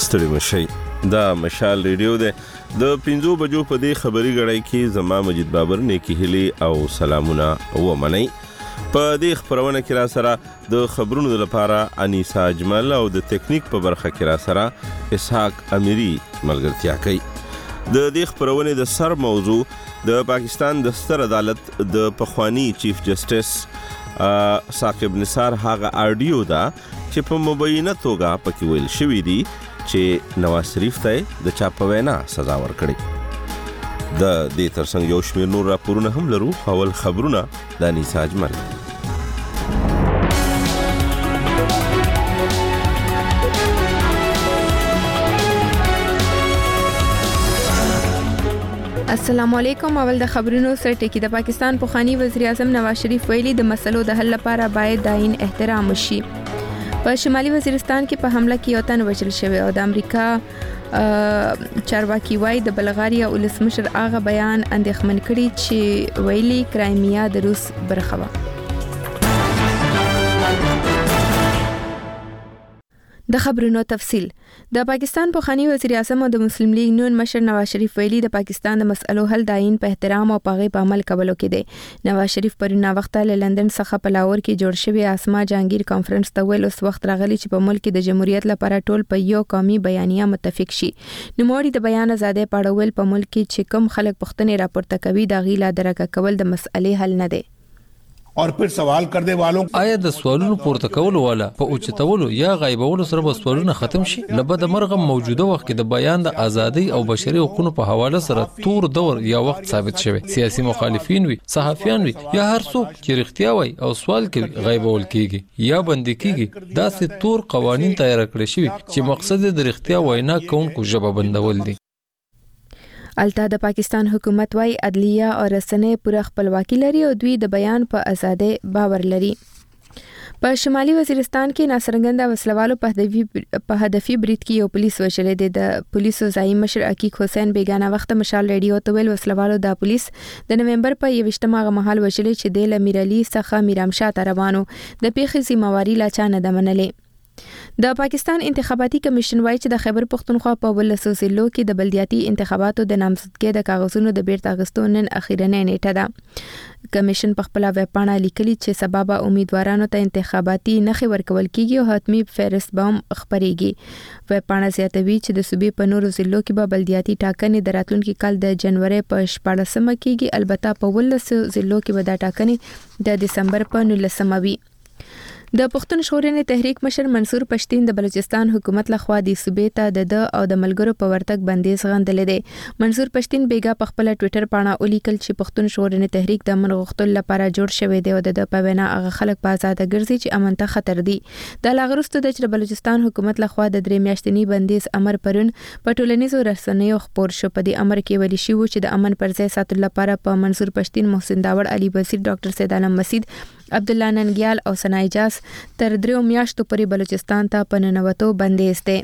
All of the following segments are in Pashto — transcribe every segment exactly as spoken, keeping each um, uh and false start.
ستړي مشي. دا مشال ریډیو ده. د پنځو بجو په دې خبري غړای کې زما مجید بابر نیکی هلی او سلامونه و منی. په دې خبرونه کې را سره د خبرونو لپاره انیسا اجمل او د ټیکنیک په برخه کې را سره اسحاق امیری ملګرتیا کوي. د دې خبرونه د سر موضوع د پاکستان د ستر عدالت د پخوانی چیف جسټس ثاقب نثار هغه آډیو دا چې په مبینه توګه پکې ویل شوی دی چې نواز شریف ته د چا په وینا سزا ورکړي. د دې ترڅنګ یو شمېر نور راپورونه هم لرو. اول خبرونه د انیسا اجمل. السلام علیکم. اول د خبرونو سره ټکی. د پاکستان پخوانی وزیر اعظم نواز شریف ویلي د مسلو د حل لپاره باید داین احترام وشي. په شمالي وزیرستان کې په حمله کې یو تن وژل شوی او د امریکا چارواکي وايي د بلغاریا ولسمشر هغه بیان اندېښمن کړي چې ویلي کرایمیا د روس برخه وه. د خبرونو تفصیل. د پاکستان پخوانی وزیر اعظم او د مسلم لیگ نون مشر نواز شریف ویلي د پاکستان د مسئلو حل داین په احترام او پاغي په عمل کولو کې دی. نواز شریف پرونه وخت له لندن څخه په لاهور کې جوړ شوی اسما جهانگیر کانفرنس ته ویل اوس وخت راغلی چې په ملک د جمهوریت لپاره ټول په یو قومي بیانیه متفق شي. نوموړي د بیان آزادۍ په اړه ویل په ملک کې چې کوم خلک پښتنې راپورته کوي د غیلا درکه کول د مسئلې حل نه دی. और फिर सवाल करने वालों آیا د سوالونو پورته کولو والا په اوچتولو یا غایبولو سره به سوالونه ختم شي؟ لبد مرغه موجوده وخت کې د بیان د ازادۍ او بشري حقوقو په حواله سره تور دور یا وخت ثابت شوی. سیاسي مخالفین وي، صحافیان وي یا هر څوک چې رښتیا وایي او سوال کوي غایبول کیږي یا بندي کیږي. دا سه تور قوانين تیار کړی شوی چې مقصد د رښتیا وینا کوونکو ژبه بندول دي. الته د پاکستان حکومت وايي عدلیه او رسنۍ پوره خپلواکي لري او دوی د بیان په ازادۍ باور لري. په شمالي وزیرستان کې ناڅرګنده وسلوالو په هدفي په هدفي برید کې یو پولیس وشلې دي. د پولیسو ځای مشر عقیق حسین بیگانه وخت مشال ریډیو ته ویل وسلوالو د پولیس د نومبر په یوشتمه مهال وشلې چې د لمیرالي څخه میرامشاه ته روانو. د پیښې ذمہواری لا چا نه ده منلې. د پاکستان انتخاباتي کمیشن وايي چې د خیبر پختونخوا په ولسو ضلعو کې د بلدیاتي انتخاباتو د نامزدګۍ د کاغذونو د بیرته اخیستو نن اخیرنۍ نیټه ده. کمیشن په خپل ویب پاڼه لیکلي چې سبب امیدوارانو ته انتخاباتي نخښې ورکول کیږي او حتمی فهرست به هم خپريږي. ویب پاڼه زیاتوي چې د صوبې په نورو ضلعو کې به بلدیاتي ټاکنې د راتلونکي کال د جنوري په شپاړسمه کېږي. البته په ولسو ضلعو کې به دا ټاکنې د دسمبر په نولسمه وي. د پښتون ژغورنې تحریک مشر منصور پښتین د بلوچستان حکومت لخوا د صوبې ته د د او د ملګرو په ورتګ بندیز غندلې دی. منصور پښتین بیګا په خپل ټوئیټر پاڼه ولیکل چې پښتون ژغورنې تحریک د امن غوښتلو لپاره جوړ شوی دی او د په وینا هغه خلک په آزاد ګرځي چې امن ته خطر دي. د لاغرستو د بلوچستان حکومت لخوا د درې میاشتنی بندیز امر پرون په ټولنیزو رسنیو خبر شو. په دې امر کې ویل شوی چې د امن پر ځای ساتلو لپاره په منصور پښتین، محسن داوړ، علي بصیر، ډاکټر سید عالم مسید، عبدالله ننګیال او ثنا اجاز تر دریو میاشتو پورې بلوچستان ته په ننوتو بندیز دی.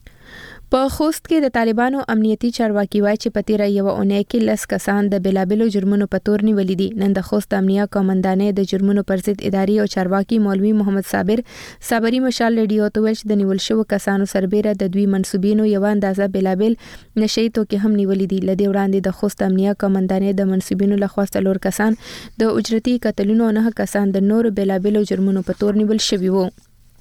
په خوست کې د طالبانو امنیتي چارواکي وایي چې په تیره یوه اونۍ کې لس کسان د بېلابېلو جرمونو په تور نیولي دي. نن د خوست امنیه قومندانۍ د جرمونو پر ضد اداري او چارواکي مولوي محمد صابر صابري مشال ریډیو ته ویل چې د نیول شوو کسانو سربیره د دوی منسوبینو یوه اندازه بېلابېل نشهیي توکي هم نیولي دي. له دې وړاندې د خوست امنیه قومندانۍ د منسوبینو لخوا څلور کسان د اجرتي قتلونو او نه کسان د نورو بېلابېلو جرمونو په تور نیول شوي وو.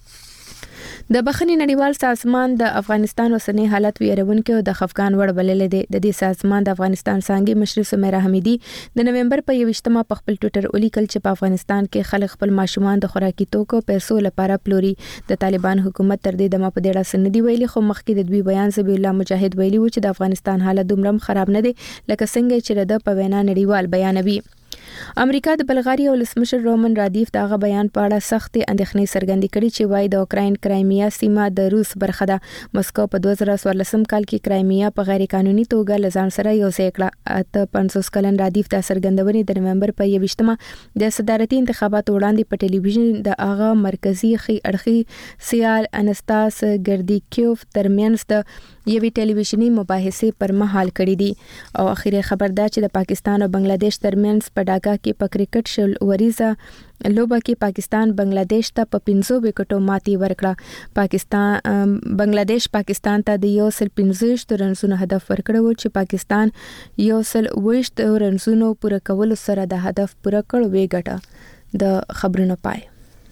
د بخښنې نړیوال سازمان د افغانستان اوسنی حالت ویرونکي او د خفګان وړ بللی دی. د دې سازمان د افغانستان څانګې مشر سمیرا حمیدي د نومبر په یوشتمه په خپل ټوئیټر ولیکل چې په افغانستان کې خلک خپل ماشومان د خوراکي توکو پیسو لپاره پلوري. د طالبان حکومت تر دې دمه په دې اړه څه نه دي ویلي، خو مخکې د دوی بیان ذبیح الله مجاهد ویلي و چې د افغانستان حالت دومره خراب نه دی لکه څنګه چې د په وینا نړیوال بیانوي. امریکا د بلغاریا ولسمشر رومن رادیف دغه بیان په اړه سخت اندېښنې څرګندې کړې چې وايي د اوکراین کرایمیا سیمه د روس برخه ده. مسکو په دوه زره څوارلسم کال کې کرایمیا په غیر قانوني توګه له ځان سره یوځای کړه. اته پنځوس کلن رادیف د څرګندونې د نومبر په یوشتمه د صدارتي انتخاباتو وړاندې په ټلویزیون د هغه مرکزی خي اړخي سیال انستاس ګردیکیوف ترمنځ د یوې ټلویزیونی مباحثې پر مهال کړې دي او اخیری خبر دا چې د پاکستان او بنگلاديش ترمنځ په ډاکا کې په کرکټ شل وریزه لوبه کې پاکستان بنگلاديش ته په پنځو وکټو ماتي ورکړه. پاکستان بنگلاديش پاکستان ته د یو سل پنځه رنزونو هدف ورکړو چې پاکستان یو سل وشت رنزونو پوره کولو سره د هدف پوره کړ وی ګټه. د خبرونو پای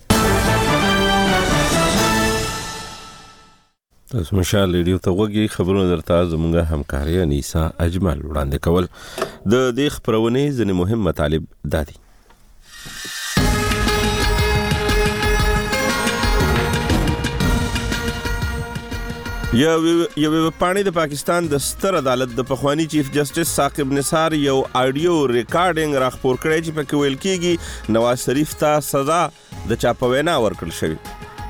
تاسو مشال ریډیو ته وګورئ. خبرونه درته زموږه همکاري انیسا اجمل وړاندې کول. د دې خبرونې ځینې مهم مطالب دادي. یو یو پانی د پاکستان د ستر عدالت د پخوانی چیف جسټس ثاقب نثار یو آډیو ریکارډینګ راخپور کړی چې پکې ویل کېږي نواز شریف ته سزا د چاپوینا ورکړل شوی.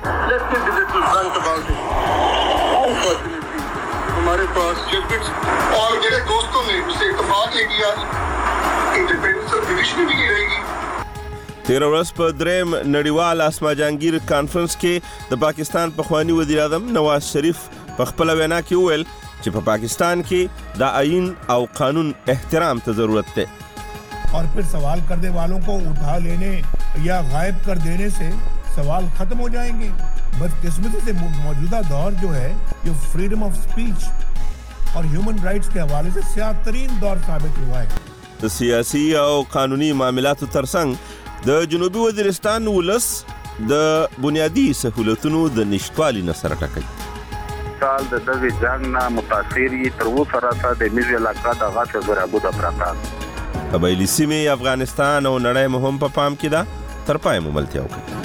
हमारे पास जजमेंट्स और मेरे दोस्तों ने उससे इत्तेफाक ये किया इंडिपेंडेंस और जुडिशरी भी रहेगी. تیر ورځ په دریم نړیوال اسما جهانگیر کانفرنس کې د پاکستان پخوانی وزیر اعظم نواز شریف په خپل وینا کې ویل چې په پاکستان کې د آئین او قانون احترام ته ضرورت ده. और फिर सवाल करने वालों को उठा लेने या गायब कर देने से सवाल खत्म हो जाएंगे. बदकिस्मती से मौजूदा दौर जो है जो फ्रीडम ऑफ स्पीच और ह्यूमन राइट्स के हवाले से सियाह तरीन दौर साबित हुआ है. د سیاسي او قانوني معاملاتو ترڅنګ د جنوبي وزیرستان ولس د بنیادی سہولتونو د نشټوالي نه سره ټکر. سال د دغه جنگ نه متاثري تر اوسه راته د میز علاقه د غاټه زرابو د پراته. قبایلی سیمې افغانستان او نړۍ مهم په پام کې ده. تر پای مو ملتیا وکړئ.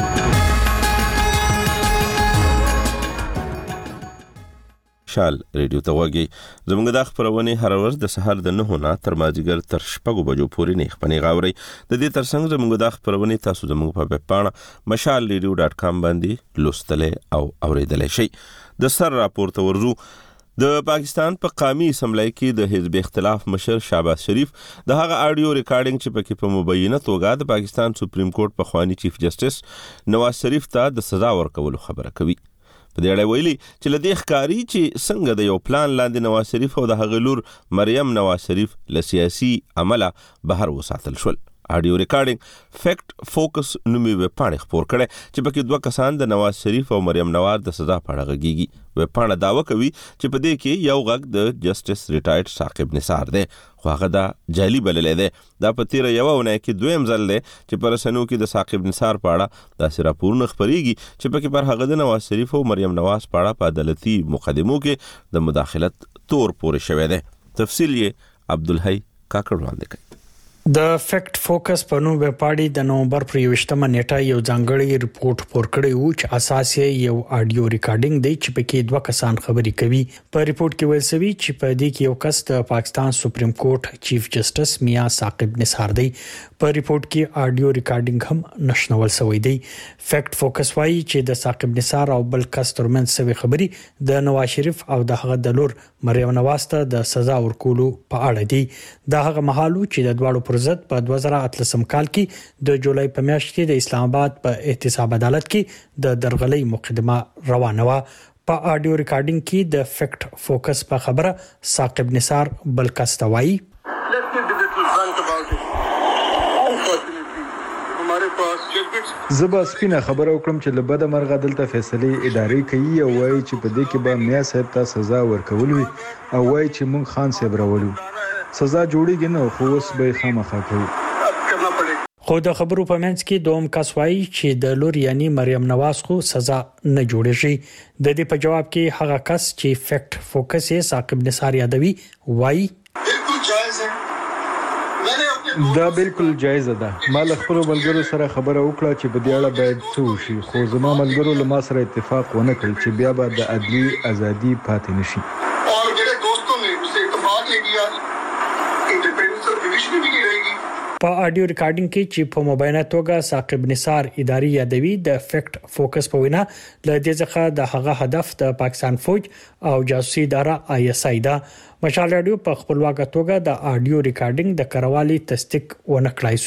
شال ریډیو ته وګورئ. زموږ د خبرونه هر ورځ د سحر د نه نه تر مازیګر تر شپږو بجو پورې نه خپنې غاوري. د دې ترڅنګ زموږ د خبرونه تاسو زموږ په ویب پاڼه مشال ریډیو ډاټ کام باندې لوستلې او اوریدلې شئ. د سر راپور ته ورزو. د پاکستان په قومي اسمبلی کې د حزب اختلاف مشر شهباز شریف د هغه آډیو ریکارډینګ چې پکې په مبینه توګه د پاکستان سپریم کورټ په خوانی چیف جسټس نواز شریف ته د سزا ورکولو خبره کوي. په دې اړه ویلي چې لدې ښکاری چې څنګه د یو پلان لاندې نواز شریف او د هغه لور مریم نواز شریف له سیاسي عمله بهر وساتل شول. آډیو ریکارډینګ فیکټ فوکس نومي ویب پاڼه خبر کړي چې پکې دوه کسان د نواز شریف او مریم نواز د سزا په اړه غږیږي. ویب پاڼه داوا کوي چې په دې کې یو غږ د جسټس ریټایرډ ثاقب نثار دی خو هغه دا جعلي بللی دی. دا په تیره یوه اونۍ کې دویم ځل دی چې په رسنیو کې د ثاقب نثار په اړه داسې راپورونه خپریږي چې پکې پر هغه د نواز شریف او مریم نواز په اړه په عدالتي مقدمو کې د مداخلت تور پورې شوی دی. تفصیل یې عبدالحی کاکړ وړاندې کوي. د فیکټ فوکس په نوم وپاړي د نومبر پر یوشتمه نیټه یو ځانګړی رپورت پور کړی و چې اساس یې یو آډیو ریکارډینګ دی چې پکې دوه کسان خبرې کوي. په ریپورت کې ویل شوی چې په دې کې یو کس د پاکستان سپریم کورټ چیف جسټس میاں ثاقب نثار دی. په ریپورت کې آډیو ریکارډینګ هم نشنول شوی دی. فیکټ فوکس وایي چې د ثاقب نثار او بل کس ترمنځ سوي خبرې د نواز شریف او د هغه د لور مریم نواز ته د سزا ورکولو په اړه دي. دا هغه مهالو چې د دواړو ضد په دوه زره اتلسم کال کې د جولای په میاشت کې د اسلام آباد په احتساب عدالت کې د درغلۍ مقدمه روانه و. په آډیو ریکارډینګ کې د فیکټ فوکس په خبره ثاقب نثار بل کس ته وایي زبا سپینه خبره وکړم چې لبد مرغه دلته فیصله اداري کوي او وایي چې په دې کې به میا صاحب ته سزا ورکول وي او وایي چې مونږ خان صاحب راولو سزا جوړیږي نو خو اوس به خامخا کوي. خو د خبرو په منځ کې دوم کس وایي چې د لور یعنی مریم نواز خو سزا نه جوړیږي. د دې په جواب کې هغه کس چې فیکټ فوکس یې ثاقب نثار یادوي وایي دا بالکل جایز ده. ما له خپل ملګرو سره خبره وکړه چې په دې اړه باید څه وشي خو زما ملګرو له ما سره اتفاق ونه کړ چې بیا به د عدلي ازادي پاتې نشي. اور میرے دوستوں نے اس سے اتفاق یہ کیا انڈیپینڈنس اور جوڈیشری بھی رہے گی. په آډیو ریکارډینګ کې چې په مبینه توګه ثاقب نثار اداري یادوي د فیکټ فوکس په وینا ل دې ځخه د هغه هدف د پاکستان فوج او جاسوسي اداره آی اس آی دا. مشال رادیو په خپلواک توګه د آډیو ریکارډینګ د کروالي تصدیق ونه کړای سو.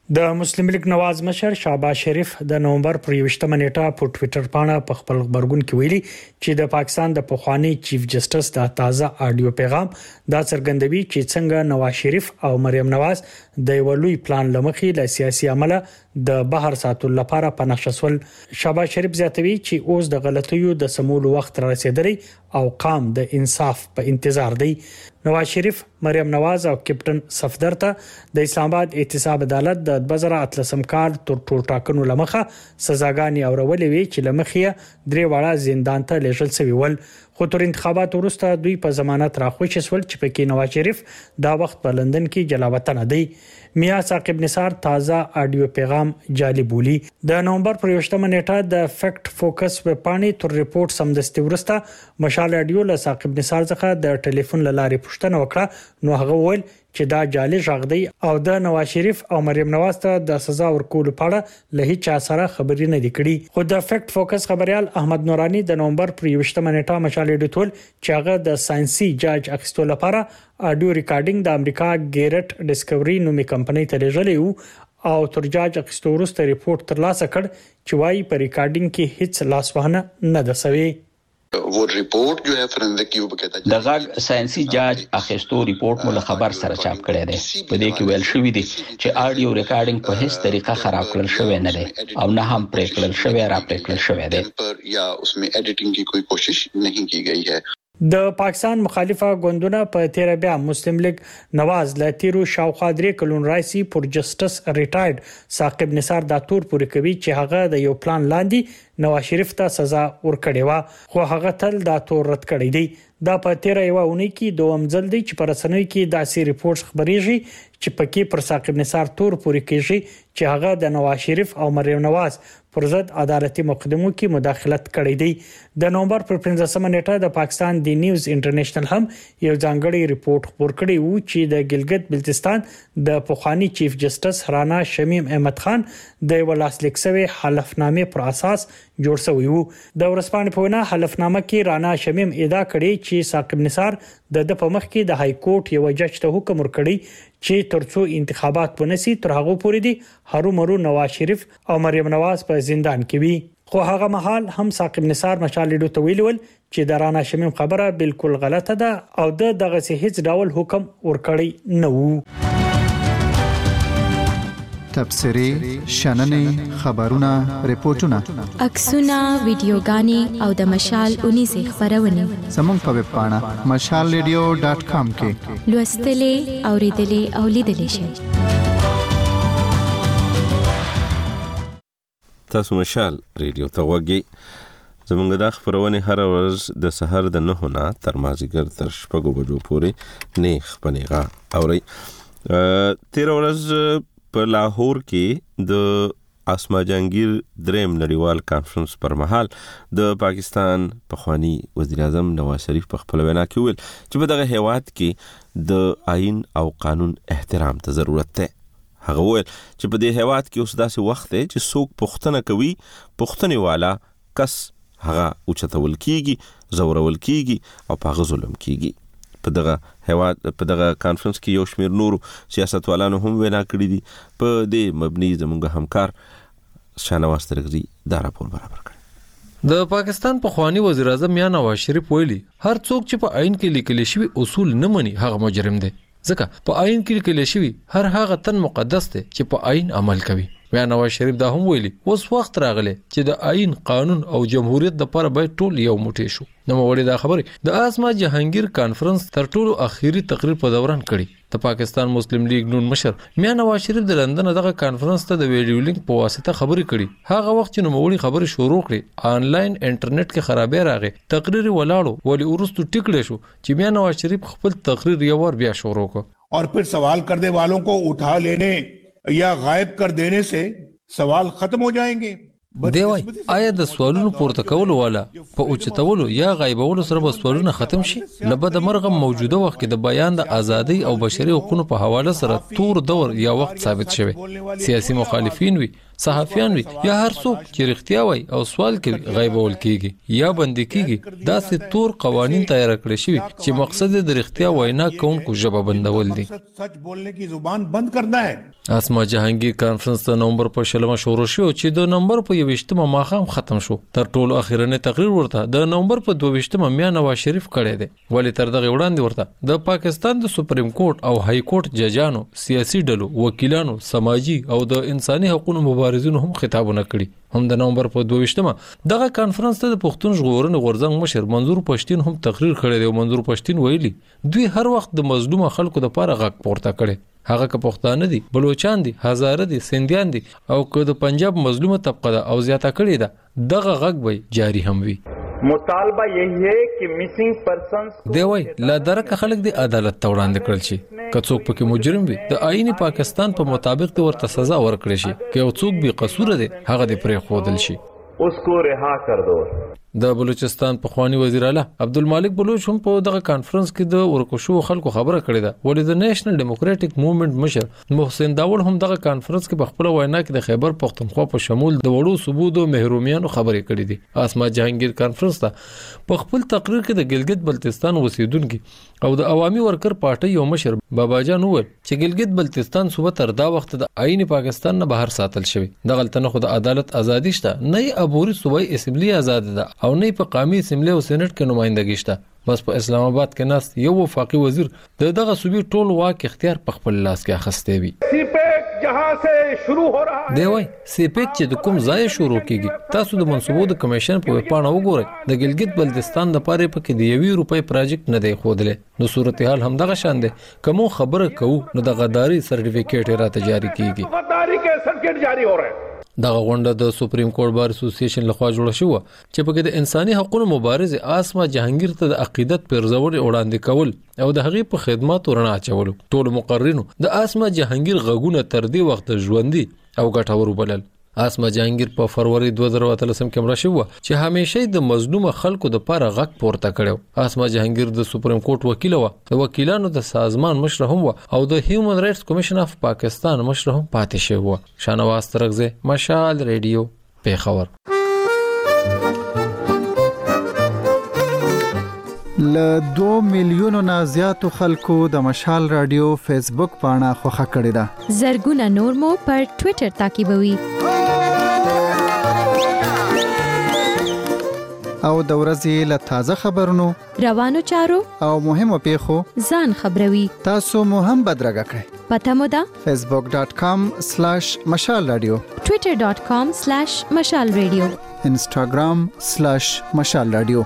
د مسلم لیگ نواز مشر شهباز شریف د نومبر پر یوشتمه نیټه په ټوئیټر باندې په خپل خبرګون کې ویلي چې د پاکستان د پخوانی چیف جسټس د تازه آډیو پیغام دا څرګندوي چې څنګه نواز شریف او مریم نواز د یو لوی پلان لمخې له سیاسي عمله د بهر ساتلو لپاره په نقشه سول. شهباز شریف زیاتوي چې اوس د غلطیو د سمولو وخت را رسیدلی او قام د انصاف په انتظار دی. نواز شریف مریم نواز او کیپټن صفدر ته د اسلام آباد احتساب عدالت د دوه زره اتلسم کال تر ټول ټاکنو لمخه سزاګانې اورولې وی چې لمخه درې واړه زندان ته لیږل شوی ول. خو تر انتخابات وروسته دوی په ضمانت راخوښ شول چې پکې نواز شریف دا وخت په لندن کې جلاوطن دی. میا ثاقب نثار تازه آډیو پیغام جعلي بولی. د نومبر پر یوشتمه نیټه د فیکټ فوکس ویب پاڼې تر ریپورت سمدستي ورسته مشال آډیو له ثاقب نثار څخه د ټلیفون لارې پوښتنه وکړه نو هغه وویل چې دا جعلي ژغ دی او د نواز شریف او مریم نواز ته د سزا ورکولو په اړه له هیڅ چا سره خبرې نه دي کړې. خو د فیکټ فوکس خبريال احمد نورانی د نومبر پر یوشتمه نیټه مشال ایډیټول چې هغه د ساينسي جاج اخیستو لپاره آډیو ریکارډینګ د امریکا ګیرټ ډیسکوري نومي کمپنۍ ته لېږلی او تر جاج اخیستو وروسته ریپورت ترلاسه کړ چې وايي په ریکارډینګ کې هیڅ لاسوهنه نه ده شوې. वो रिपोर्ट जो है फोरेंसिक की वो कहता है دغه ساينسي جاج اخیستو ریپورت مول خبر سره چاپ کړی دی. په دې کې ویل شوی دی چې آډیو ریکارډینګ په هیڅ طریقه خراب کړل شوی نه دی او نه هم پرې کړل شوی را پرې کړل شوی دی یا उसमें एडिटिंग की कोई कोशिश नहीं की गई है. د پاکستان مخالفه ګوندونه په تیر بیا مسلم لیگ نواز له تیرو شاوخوا درې کلون راځي پر جسټس ریټایرډ ثاقب نثار د تور پورې کوي چې هغه د یو پلان لاندې نواز شریف ته سزا ورکړې و خو هغه تل د تور رد کړی دی. دا په تیر یو اونۍ کې دوم ځل دی چې پر رسنوي کې داسې ریپورت خبريږي چې پکې پر ثاقب نثار تور پورې کېږي چې هغه د نواز شریف او مریم نواز پر ضد عدالتي مقدمو کې مداخلت کړې دی. د نومبر پر پنځمه نیټه د پاکستان دی نیوز انټرنیشنل هم یو ځانګړی ریپورت خبر کړی وو چې د ګلګت بلتستان د پخوانی چیف جسټس رانا شمیم احمد خان د ولاسلیک سوي حلفنامه پر اساس جوړ شوی وو. د ورسپانې په وینا حلفنامه کې رانا شمیم ادعا کړې چې ثاقب نثار د د په مخ کې د های کورټ یو جج ته حکم ورکړی چې ترڅو انتخابات ونسي تر هغه پورې دي هرو مرو نواز شریف او مریم نواز په زندان کې وي. خو هغه مهال هم ثاقب نثار مشال لیډو ته ویلول چې د رانا شمیم خبره بالکل غلطه ده او د دغه هیڅ ډول حکم ورکړی نه وو. تبصري شننې خبرونه ریپورتونه عکسونه ویډیوګانې او د مشال اونیزه خبرونه زموږ په ویب پاڼه مشال ریډیو ډاټ کام کې لوستلې اوریدلې او لیدلې شئ. تاسو مشال ریډیو ته وګورئ. زموږ د خبرونه هر ورځ د سحر د نه نه تر مازیګر تر شپږو بجو پورې نیخ پنیغه اوري. تیر ورځ په لاهور کې د اسما جهانگیر دریم نړیوال کانفرنس پر مهال د پاکستان پخوانی وزیر اعظم نواز شریف په خپل وینا کې ویل چې په دغه هیواد کې د آئین او قانون احترام ته ضرورت ده. هغه ویل چې په دې هیواد کې اوس داسې وخت دی چې څوک پوښتنه کوي پوښتنې والا کس هغه اوچتول کیږي زورول کیږي او په ظلم کیږي. په دغه هیواد په دغه کانفرنس کې یو شمیر نورو سیاستوالانو هم وینا کړې دي. په دې مبني زموږ همکار شاهنواز ترغزي دا راپور برابر کړ. د پاکستان پخوانی وزیر اعظم میاں نواز شریف ویلي هر څوک چې په آئین کې لیکل شوی اصول نه مني هغه مجرم دی ځکه په آئین کې لیکل شوی هر هغه تن مقدس دی چې په آئین عمل کوي. میاں نواز شریف دا هم ویلي اوس وخت راغلی چې د آئین قانون او جمهوریت لپاره باید ټول یو موټی شو. نو وړي دا خبره د اسما جهانگیر کانفرنس تر ټولو اخیری تقریر په دوران کړي. د پاکستان مسلم لیگ نون مشر میاں نواز شریف د لندن دغه کانفرنس ته د ویډیو لینک په واسطه خبرې کړي. هغه وخت چې نو وړي خبرې شروع کړي آنلاین انټرنیټ کې خرابې راغې تقریر ولاړو ولی ورستو ټیکړې شو چې میاں نواز شریف خپل تقریر یو ور بیا شروع کړ और फिर सवाल करने वालों को उठा लेने या गायब कर देने से सवाल खत्म हो जाएंगे. دی وای آیا د سوالونو پورته کولو والا په اوچتولو یا غایبولو سره به سوالونه ختم شي؟ لبد مرغه موجوده وخت کې د بیان د ازادۍ او بشري حقوقو په حواله سره تور دور یا وخت ثابت شوی. سیاسي مخالفین وي صحافیان وي یا هر څوک چې رښتیا وایي او سوال کوي غیبول کیږي یا بندي کیږي. دا سه تور قوانين تیار کړی شي چې مقصد د رښتیا وینا کوونکو ژبه بندول دي. सच बोलने की जुबान बंद करना है. اسما جهانگیر کانفرنس د نومبر په شلمه شروع شو چې د نومبر په یوشتمه ماخام ختم شو. تر ټولو اخیرنی تقریر ورته د نومبر په دوه میا نواز شریف کړی دی. ولی تر دغه وړاندې ورته د پاکستان د سپریم کورټ او های کورټ ججانو، سیاسي ډلو، وکیلانو، سماجی او د انساني حقوقو مبارزینو هم خطابونه کړي. هم د نومبر په دوه دغه کانفرنس ته د پښتون ژغورنې غورځنګ مشر منظور پښتين هم تقریر کړی دی. منظور پښتين ویلي دوی هر وخت د مظلوم خلکو لپاره غږ پورته کړي. هغه که پښتانه دي، بلوچستان دي، هزاره دي، سندیان دي او که د پنجاب مظلومه طبقه ده او زیاته کړي ده، دغه غږ به جاری هم وي. مطالبه یہی ہے کہ مسنگ پرسنز دی وای لا درک خلک دی عدالت ته وړاندې کړل شي. که څوک پکې مجرم وي د آئین پاکستان په مطابق د ورته سزا ورکړي شي. که یو څوک بې قصور دی هغه د پرې خودل شي. اس کو رها کر دو. د بلوچستان پخوانی وزیر اعلی عبدالمالک بلوچ هم په دغه کانفرنس کې د ورکوشو خلکو خبره کړې ده. ولې د نېشنل ډیموکراټک موومېنټ مشر محسن داوود هم دغه کانفرنس کې په خپل وینا کې د خیبر پختونخوا په شمول د وړو صوبو د محرومیانو خبرې کړې دي. اسما جهانگیر کانفرنس ته په خپل تقریر کې د ګلګت بلتستان اوسیدونکو او د عوامي ورکر پارټي یو مشر بابا جان وویل چې ګلګت بلتستان صوبه تر دا وخت د آئین پاکستان نه بهر ساتل شوی. دغه تنه خو د عدالت ازادي شته، نه عبوري صوبای اسمبلی آزاد ده او نه په قومي اسمبلی او سېنات کې نمائندګي شته. بس په اسلام آباد کې ناست یو وفاقي وزیر د دغه صوبې ټول واک اختیار په خپل لاس کې اخیستی وي. سیپیک جہاں سے شروع ہو رہا ہے دی وای سیپیک چې د کوم ځای شروع کیږي. تاسو د منصوبو د کمیشن په پاڼه وګورئ. د ګلګت بلتستان د پاره پکې د یوې روپۍ پروجیکټ نه دی خوده. نو صورتحال هم دغه شان دی. کوم خبره کوو نو د غداري سرټیفیکیټ را تجاری کیږي. غداري کې سرټیفیکیټ جاری ہو رہا ہے. دغه غونډه د سپریم کورټ بار اسوسییشن لخوا جوړه شوه چې پکې د انساني حقوقو مبارز اسما جهانگیر ته د عقیدت پرځول وړاندې کول او د هغې په خدمات ورنه اچول. ټول مقررینو د اسما جهانگیر غږونه تر دې وخت ژوندۍ او ګټور وبلل. اسما جهانگیر په فروری دوه زره اتلسم کې مړه شوه چې همیشه د مظلوم خلکو د پاره غږ پورته کړو. اسما جهانگیر د سپریم کورټ وکیل و، د وکیلانو د سازمان مشر هم و او د هیومن رائټس کمیشن اف پاکستان مشر هم پاتې شوی و. شانواز ترغزه، مشال ریډیو، پیښور. ل دوه میلیونو نه زیاتو خلکو د مشال رادیو فیسبوک پاڼه خوښه کړې ده. زرګونه نور مو پر ټوئیټر تعقیبوي. او د ورځې له تازه خبرونو، روانو چارو او مهمو پیښو ځان خبروي. تاسو مو هم بدرګه کړئ. پته مو ده facebook dot com slash مشال رادیو، twitter dot com slash مشال رادیو، instagram slash مشال رادیو.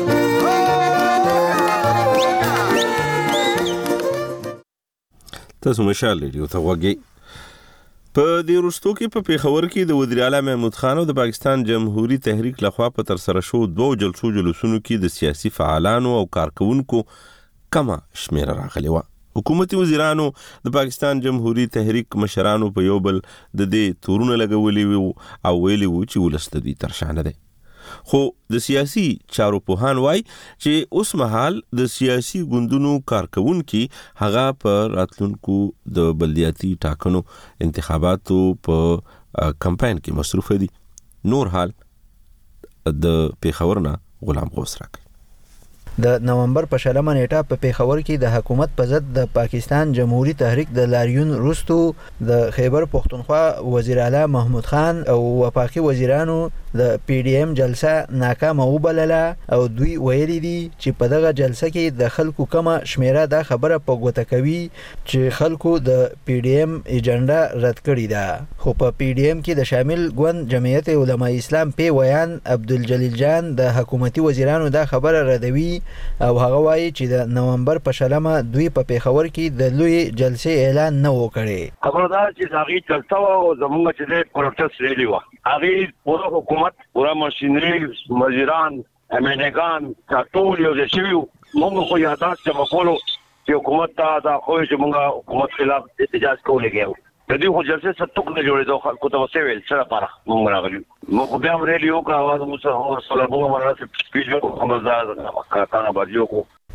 تاسو مشال ریډیو ته وګورئ. په دې وروستو کې په پیښور کې د وزیر اعلی محمود خان او د پاکستان جمهوریت تحریک لخوا په تر سره شو دوه جلسو جلوسونو کې د سیاسي فعالانو او کارکونکو کمه شمیره راغلی و. حکومتي وزیرانو د پاکستان جمهوریت تحریک مشرانو په یو بل د دې تورونه لګولي وو او ویلي وو چې ولست دي تر شان ده. خو د سیاسي چارو پوهان وای چې اوس مهال د سیاسي ګوندونو کارکونکو هغه په راتلونکو د بلدیاتي ټاکنو انتخاباتو په کمپاین کې مصروف دي. نور حال د پیښور نه غلام غوث راک. د نومبر په شلمه نیټه په پیښور کې د حکومت په ضد د پاکستان جمهوریت تحریک د لاریون روستو د خیبر پختونخوا وزیر اعلی محمود خان او وفاقي وزیرانو د پی ډی ایم جلسه ناکامه وبلله او دوی ویلي دي چې په دغه جلسه کې د خلکو کمه شمیره دا خبره په ګوته کوي چې خلکو د پی ډی ایم ایجنډا رد کړې ده. خو په پی ډی ایم کې د شامل ګوند جمعیت علماء اسلام پی ویان عبدالجلیل جان د حکومتي وزیرانو دا خبره ردوي او هغه وایي چې د نومبر په شلمه دوی په پیښور کې د لوی جلسې اعلان نه وکړي. خبره ده چې هغه چلتا او زموږ چې د پروټست ریلی و هغه پوره حکومت پوره ماشينري وزیران امنیګان ټول یو ځای شوي موږ خو یادات چې مخولو چې حکومت ته دا خو چې موږ حکومت خلاف احتجاج کولې کېو د دې خو جلسه ستوک نه جوړېدو خلکو ته وسویل سره لپاره موږ راغلي موږ بیا ریلی وکړو او موږ سره سره موږ مرسته سپیچ وکړو موږ زاد کارخانه باندې کو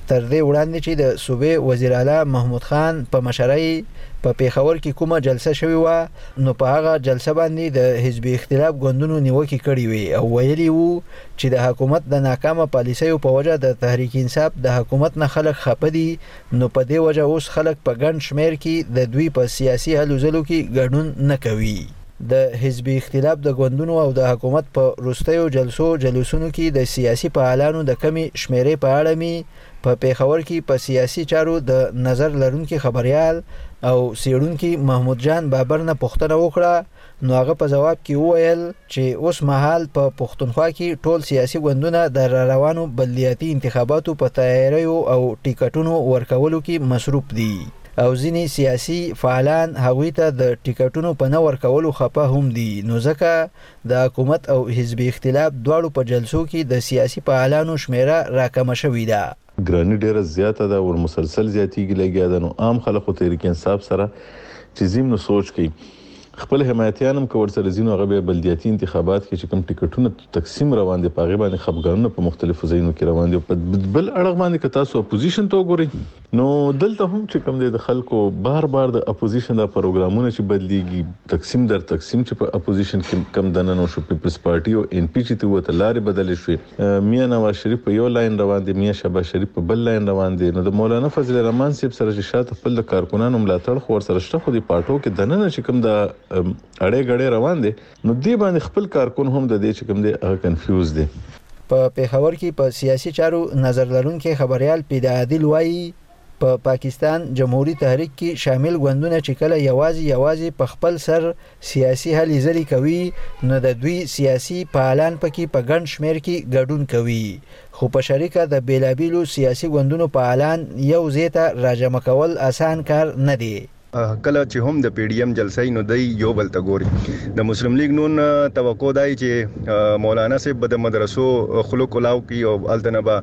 تر دې وړاندې چې د صوبې وزیر اعلی محمود خان په مشرۍ په پیښور کې کومه جلسه شوې و نو په هغه جلسه باندې د حزب اختلاف ګوندونو نیوکې کړې وي او ویلي وو چې د حکومت د ناکامه پالیسیو په وجه د تحریک انصاف د حکومت نه خلک خپه دي نو په دې وجه اوس خلک په ګڼ شمیر کې د دوی په سیاسي هلو ځلو کې ګډون نه کوي. د حزب اختلاف د ګوندونو او د حکومت په وروستیو جلسو جلوسونو کې د سیاسي فعالانو د کمی شمیرې په اړه می په پیښور کې په سیاسي چارو د نظر لرونکي خبريال او سیړونکي محمود جان بابر نه پوښتنه وکړه نو هغه په جواب کې وویل چې اوس مهال په پښتونخوا کې ټول سیاسي ګوندونه د روانو بلدیاتي انتخاباتو په تیاریو او ټیکټونو ورکولو کې مصروف دي او ځینې سیاسي فعالان هغوی ته د ټیکټونو په نه ورکولو خپه هم دي نو ځکه د حکومت او حزب اختلاف دواړو په جلسو کې د سیاسي فعالانو شمیره راکمه شوې ده. ګراني ډیره زیاته ده او مسلسل زیاتیږي لګیا ده نو عام خلکو تحریک انصاف سره چې زم نو سوچ کوي خپل حمایتيان هم کور سره زینو هغه بلدیاتي انتخابات کې چې کوم ټیکټونه تقسیم روان دي پاغه باندې خپګانونه په مختلفو ځایونو کې روان دي په بل اړه باندې که تاسو اپوزیشن ته وګورئ نو دلته هم چې کوم د خلکو بار بار د اپوزیشن د پروګرامونه چې بدليږي تقسیم در تقسیم چې په اپوزیشن کې کم دنه نو شو پیپلز پارټي او ان پی چې ته وته لارې بدلې شوې میا نواز شریف په یو لاین روان دي میا شهباز شریف په بل لاین روان دي نو د مولانا فضل الرحمن صاحب سره چې شاته خپل کارکونانو ملاتړ خور سره شته خو د پارټو کې دنه نه چې کوم د اړې غړې روان دي نو دی باندې خپل کارکون هم د دې چې کوم دی هغه کنفیوز دي. په پیښور کې په سیاسي چارو نظر لرونکي خبريال پیدا عادل وایي په پاکستان جمهوریت تحریک کې شامل ګوندونه چې کله یوازې یوازې په خپل سر سیاسي هلې ځلې کوي نو د دوی سیاسي فعالان پکې په ګڼ شمیر کې ګډون کوي خو په شریکه د بیلابیلو سیاسي ګوندونو فعالان یو ځای ته راجمع کول اسان کار نه دی. کله چې هم د پی ډی ایم جلسې نو دی یو بل ته ګوري د مسلم لیگ نون توقع دی چې مولانا صاحب د مدرسو خلق لاو کی او التنبا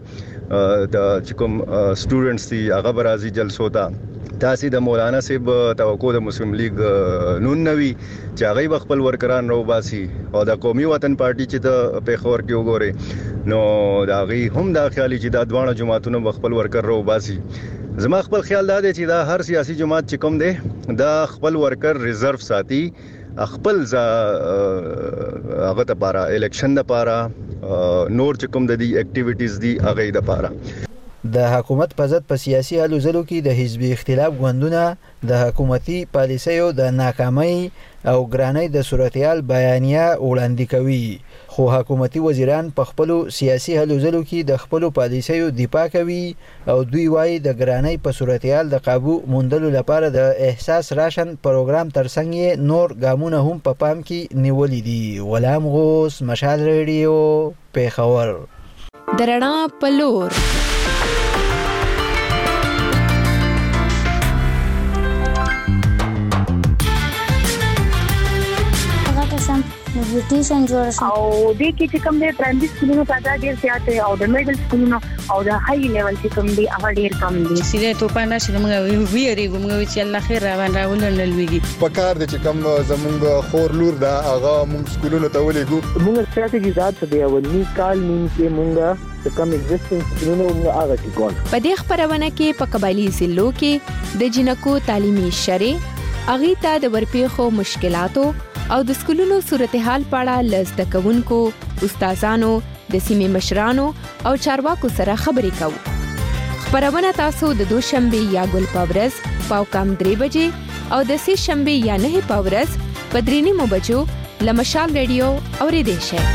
د کوم سټوډنټس دي هغه برازي جلسو ته تاسو د مولانا صاحب توقع د مسلم لیگ نون نوي چې هغه خپل ورکران رو باسي او د قومي وطن پارټي چې د پیښور کې وګوري نو دا غي هم د خیالي چې د دوانه جماعتونو خپل ورکر رو باسي. زما خپل خیال دا دی چې دا هر سیاسي جماعت چې کوم دی دا خپل ورکر ریزرو ساتي خپل ز هغه ته پاره الیکشن د پاره نور چې کوم د دي اکټیویټیز دي هغه د پاره د حکومت په ضد په سیاسي هلو ځلو کې د حزب اختلاف ګوندونه د حکومتي پالیسیو د ناکامۍ او ګرانۍ د صورتحال بیانیه وړاندې کوي خو حکومتي وزیران په خپل سیاسي هلو ځلو کې د خپل پالیسیو دفاع کوي او دوی وايي د ګرانۍ په صورتحال د قابو موندلو لپاره د احساس راشن پروګرام ترڅنګ نور ګامونه هم په پام کې نیولې دي. غلام غوث مشال ریډیو پیښور. درنا پلور نیوټریشن جوړ شو او د کې چې کوم د پرایمري سکولونو تعداد ډیر زیات دی او د میډل سکولونو او د هاي لیول چې کوم دی هغه ډیر کم دي. سیده ته پانا چې موږ ویری کوم چې الله خیر را باندې راولل لويږي په کار دي چې کوم زمونږ خور لور دا هغه موږ سکولونو ته ولېګو موږ ستراتیژي ذات دی او نی کال نیم کې موږ د کوم ایگزیسټنس سکولونو موږ هغه کې ګون. په دې خبرونه کې په قبایلی ضلعو کې د جنکو تعلیمي شرې اغي ته د ورپېخو مشکلاتو او د سکولونو صورتحال پاړه لزده کوونکو استادانو د سیمې مشرانو او چارواکو سره خبرې کوو. خبرونه تاسو د دوشنبه یا ګل پاورز پاو کم درې بجې او د سه شنبه یا نه پاورز په درې نیمو بجو لمشال ریډیو اورېدئ شئ.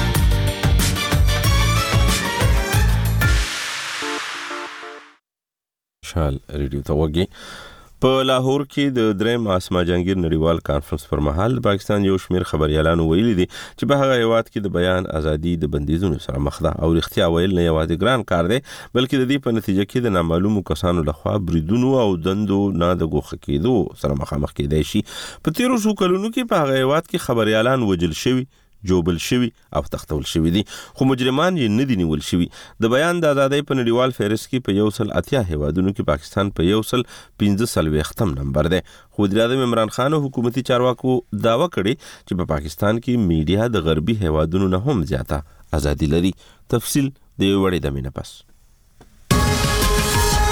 شال ریډیو ته وګورئ. په لاهور کې د دریم اسما جهانگیر نړیوال کانفرنس پر مهال د پاکستان یو شمیر خبريالانو ویلي دي چې په هغه هیواد کې د بیان ازادي د بندیزونو سره مخ ده او اختیار ویل نه یوازې ګران کار دی بلکې د دې په نتیجه کې د نامعلومو کسانو لخوا بریدونو او دندو نه د ګوښه کېدو سره مخامخ کېدای شي. په تیرو څو کلونو کې په هغه هیواد کې خبريالان وجل شوي جوبل شوي او تختول شوي دي خو مجرمان یې نه دي نیول شوي. د بیان د ازادۍ په نړیوال فهرست کې په یو سل اتیا هیوادونو کې پاکستان په یو سل پنځه څلوېښتم نمبر دی. خو وزیر اعظم عمران خان او حکومتي چارواکو داوا کړې چې په پاکستان کې میډیا د غربي هیوادونو نه هم زیاته ازادي لري. تفصیل د یو وړې دمینه پس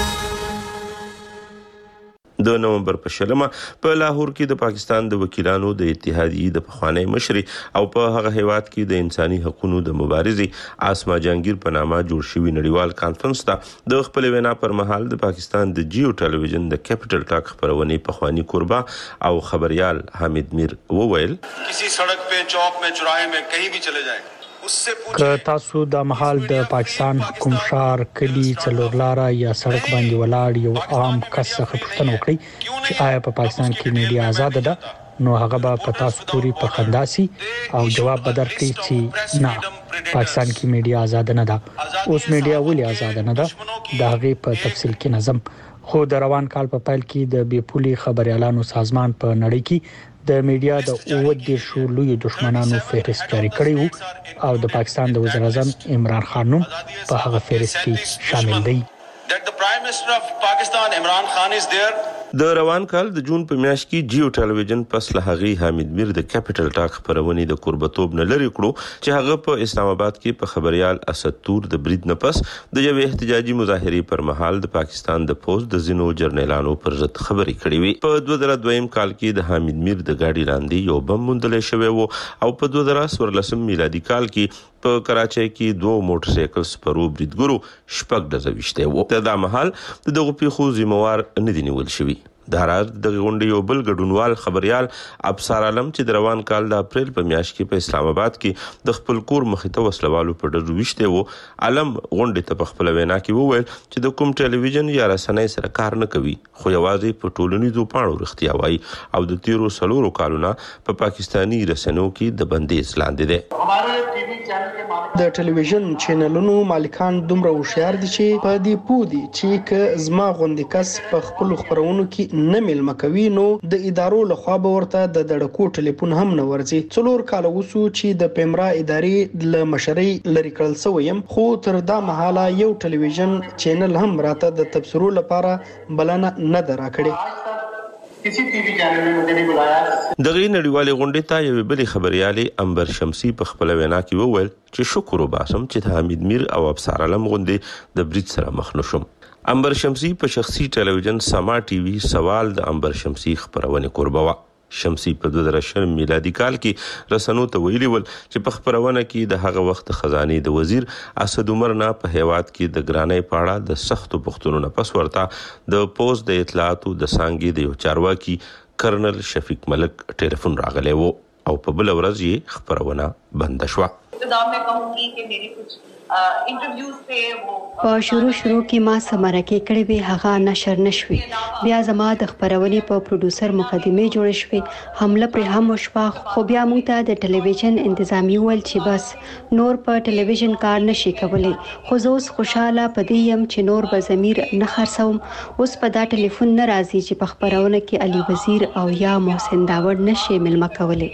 د نومبر په شلمه په لاهور کې د پاکستان د وکیلانو د اتحادیې د پخوانی مشر او په هغه هیواد کې د انساني حقوقو د مبارزې آسما جهانگیر په نامه جوړ شوی نړیوال کانفرنس ته د خپل وینا پر مهال د پاکستان د جیو ټلویزیون د کیپټل ټاک خبرونه پخوانی قربا او خبريال حامد میر وویل کسی سڑک په چوک میں چوراہے میں کہیں بھی چلے جائیں که تاسو د محل د پاکستان کوم شهر کلی څلورلاره یا سړک باندې ولاړ یو عام کس څخه پوښتنه وکړئ چې آیا په پاکستان کې میډیا آزاد ده نو هغه به په تاسو پوری په خنداسي او جواب بدرکړي چې نه پاکستان کې میډیا آزاد نه ده. اوس میډیا ولې آزاد نه ده دا هغه په تفصیل کې نظم خو د روان کال په پیل کې د بیپولي خبريالانو سازمان په نړۍ کې د میډیا د اووه دیرشو لوی دشمنانو فهرست جاری کړی وو او د پاکستان د وزیر اعظم عمران خان نوم په هغه فهرست کې شامل دی. that the prime minister of Pakistan Imran Khan is there. د روان کال د جون په میاشت کې جیو ټلویزیون پس له هغه حامد میر د کیپټل ټاک خبرونه د قربتوب نه لري کړو چې هغه په اسلام آباد کې په خبريال اسد تور د برید نه پس د یو احتجاجي مظاهره پر مهال د پاکستان د پوز د زینو جرنیلانو پر ضد خبري کړې وي. په دوه زره دویم کال کې د حامد میر د گاډي لاندې یو بم موندل شوی وو او په دوه زره څوارلسم میلادي کال کې په کراچۍ کې دوه موټر سایکل سپرو بریدګرو شپږ دزويشته وو. د دا محل د دغه پیښو ذمہوار نه دي نیول شوی. د راز د غونډې یو بل ګډونوال خبريال ابصار عالم چې د روان کال د اپریل په میاشت کې په اسلام آباد کې د خپل کور مخې ته وسلوالو په ډېر وشته وو. عالم غونډې ته په خپل وینا کې وویل چې د کوم ټلویزیون یا رسنۍ سره کار نه کوي خو یوازې په ټولنیزو پاڼو رښتیا وایي او د تیرو سلورو کالونو په پاکستانی رسنیو کې د بندیز لاندې ده. د ټلویزیون چینلونو مالکان دومره هوښیار دي چې په دې پودي چې ک زما غوندې کس په خپل خبرونو کې نه ملما کوي نو د ادارو لخوا به ورته د دړکو ټلیفون هم نه ورځي. څلور کال وسو چې د پیمرا ادارې ل مشري لري کړل سویم خو تر دا مهاله یو ټلویزیون چینل هم راته د تبصرو لپاره بلنه نه درکړي. کسی ٹی وی چینل میں مجھے نہیں بلایا. دغه نړیوالې غونډې ته یو بل خبريالي انبر شمسي په خپل وینا کې وویل چې شکر وباسم چې د حمید میر او ابصار عالم غونډې د برید سره مخ نشم. انبر شمسي په شخصي ټلویزیون سما ټي وي سوال د انبر شمسي خبرونه قربوا. شمسي په دوه زره شل میلادي کال کې رسنو ته ویلي ول چې په خبرونه کې د هغه وخت خزانه د وزیر اسد عمر نه په هیواد کې د ګرانۍ پاړه د سختو پښتنو نه پس ورته د پوز د اطلاعاتو د سانګي د یو چارواکي کرنل شفیق ملک ټلیفون راغلی وو او په بل ورځ یې خبرونه بند شوه. ابتدا میں کہوں گی کہ میری کچھ انټرویوز ته وو په شروع شروع کې ما سمرکه کړې وی هغه نشر نشوي. بیا زما د خبرونې په پروډوسر مقدمه جوړ شوې حمله پر هم وشوه خو بیا موږ ته د ټلویزیون انتظامی ول چې بس نور په ټلویزیون کار نشي کولای. خو زه اوس خوشاله پدې يم چې نور به ضمیر نه خرڅوم. اوس په دا ټلیفون نه راځي چې په خبرونه کې علي وزیر او یا محسن داوود نشي ملما کولای.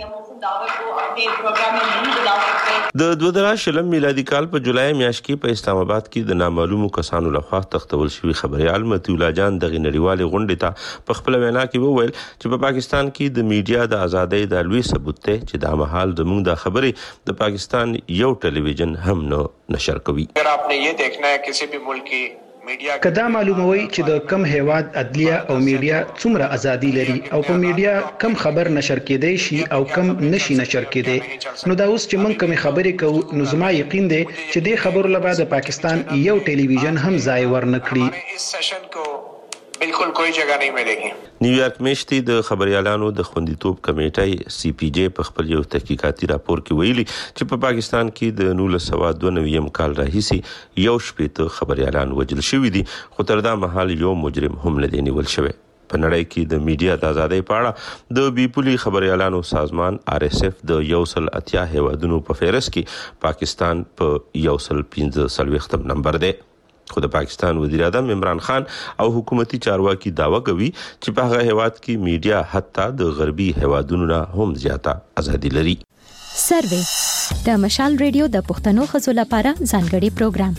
د دوه زره شل میلادي کال په جولای میاشت کې په اسلام آباد کې د نامعلومو کسانو لخوا تختول شوی خبريال متي الله جان د غنړیوالې غونډې ته په خپل وینا کې وویل چې په پاکستان کې د میډیا د ازادۍ د لوی ثبوت ته چې د محل زموږ د خبرې د پاکستان یو ټلویزیون هم نه نشر کوي. اگر آپ نے یہ دیکھنا ہے کسی بھی ملک کی کدا معلوموي چې د کم هیواد عدلیه او میډیا څومره ازادي لري او په میډیا کم خبر نشر کېدای شي او کم نشي نشر کېدای نو دا اوس چې مونږ کوم خبرې کوو نو زما یقین دی چې د خبرو لپاره د پاکستان یو ټلویزیون هم ځای ورنکړي. اس سیشن کو بالکل کوئی جگہ نہیں ملے گی. نیویارک میشتي د خبريالانو د خوندیتوب کمیټې سی پی جی په خپل یو تحقیقاتي راپور کې ویلي چې په پاکستان کې د نولس سوه دوه نوي کال راهیسي یو شپېته خبريالان وژل شوي دي خو تر دا مهال یو مجرم هم نه دی نیول شوی. په نړۍ کې د میډیا د ازادۍ په اړه د بیپولي خبريالانو سازمان آر اس اف د یو سل اتیا هیوادونو په فهرست کې پاکستان په یو سل پنځه څلوېښتم نمبر دی. خو د پاکستان وزیر اعظم عمران خان او حکومتي چارواکي داوا کوي چې په هغه هیواد کې میډیا حتی د غربي هیوادونو نه هم زیاته ازادي لري. سروې د مشال ریډیو د پښتنو خزو لپاره ځانګړي پروګرام.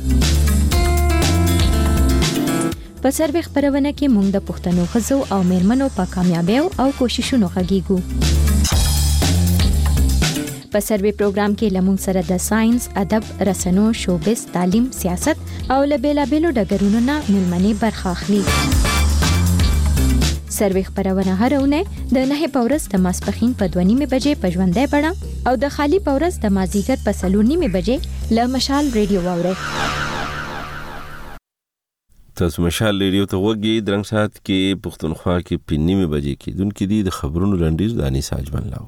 په سروې خبرونه کې موږ د پښتنو خزو او میرمنو په کامیابیو او کوششونو غږیږو. په سروې پروګرام کې لمون سره د ساينس، ادب، رسنو، شوبز، تعلیم، سیاست او له بیلابېلو ډګرونو نه ملمنې برخه اخلي. سروې خبرونه هرونه د نه پورس د ماسپخین په دوه نیمه بجې په ژوندۍ بڼه او د خالی پورس د مازیګر په څلور نیمه بجې له مشال ریډیو واورئ. تاسو مشال ریډیو ته وګورئ. درنګ سات کې پښتونخوا کې په نیمه بجې کې دونکو دي د خبرونو لنډیز د انیس اجمل لاو.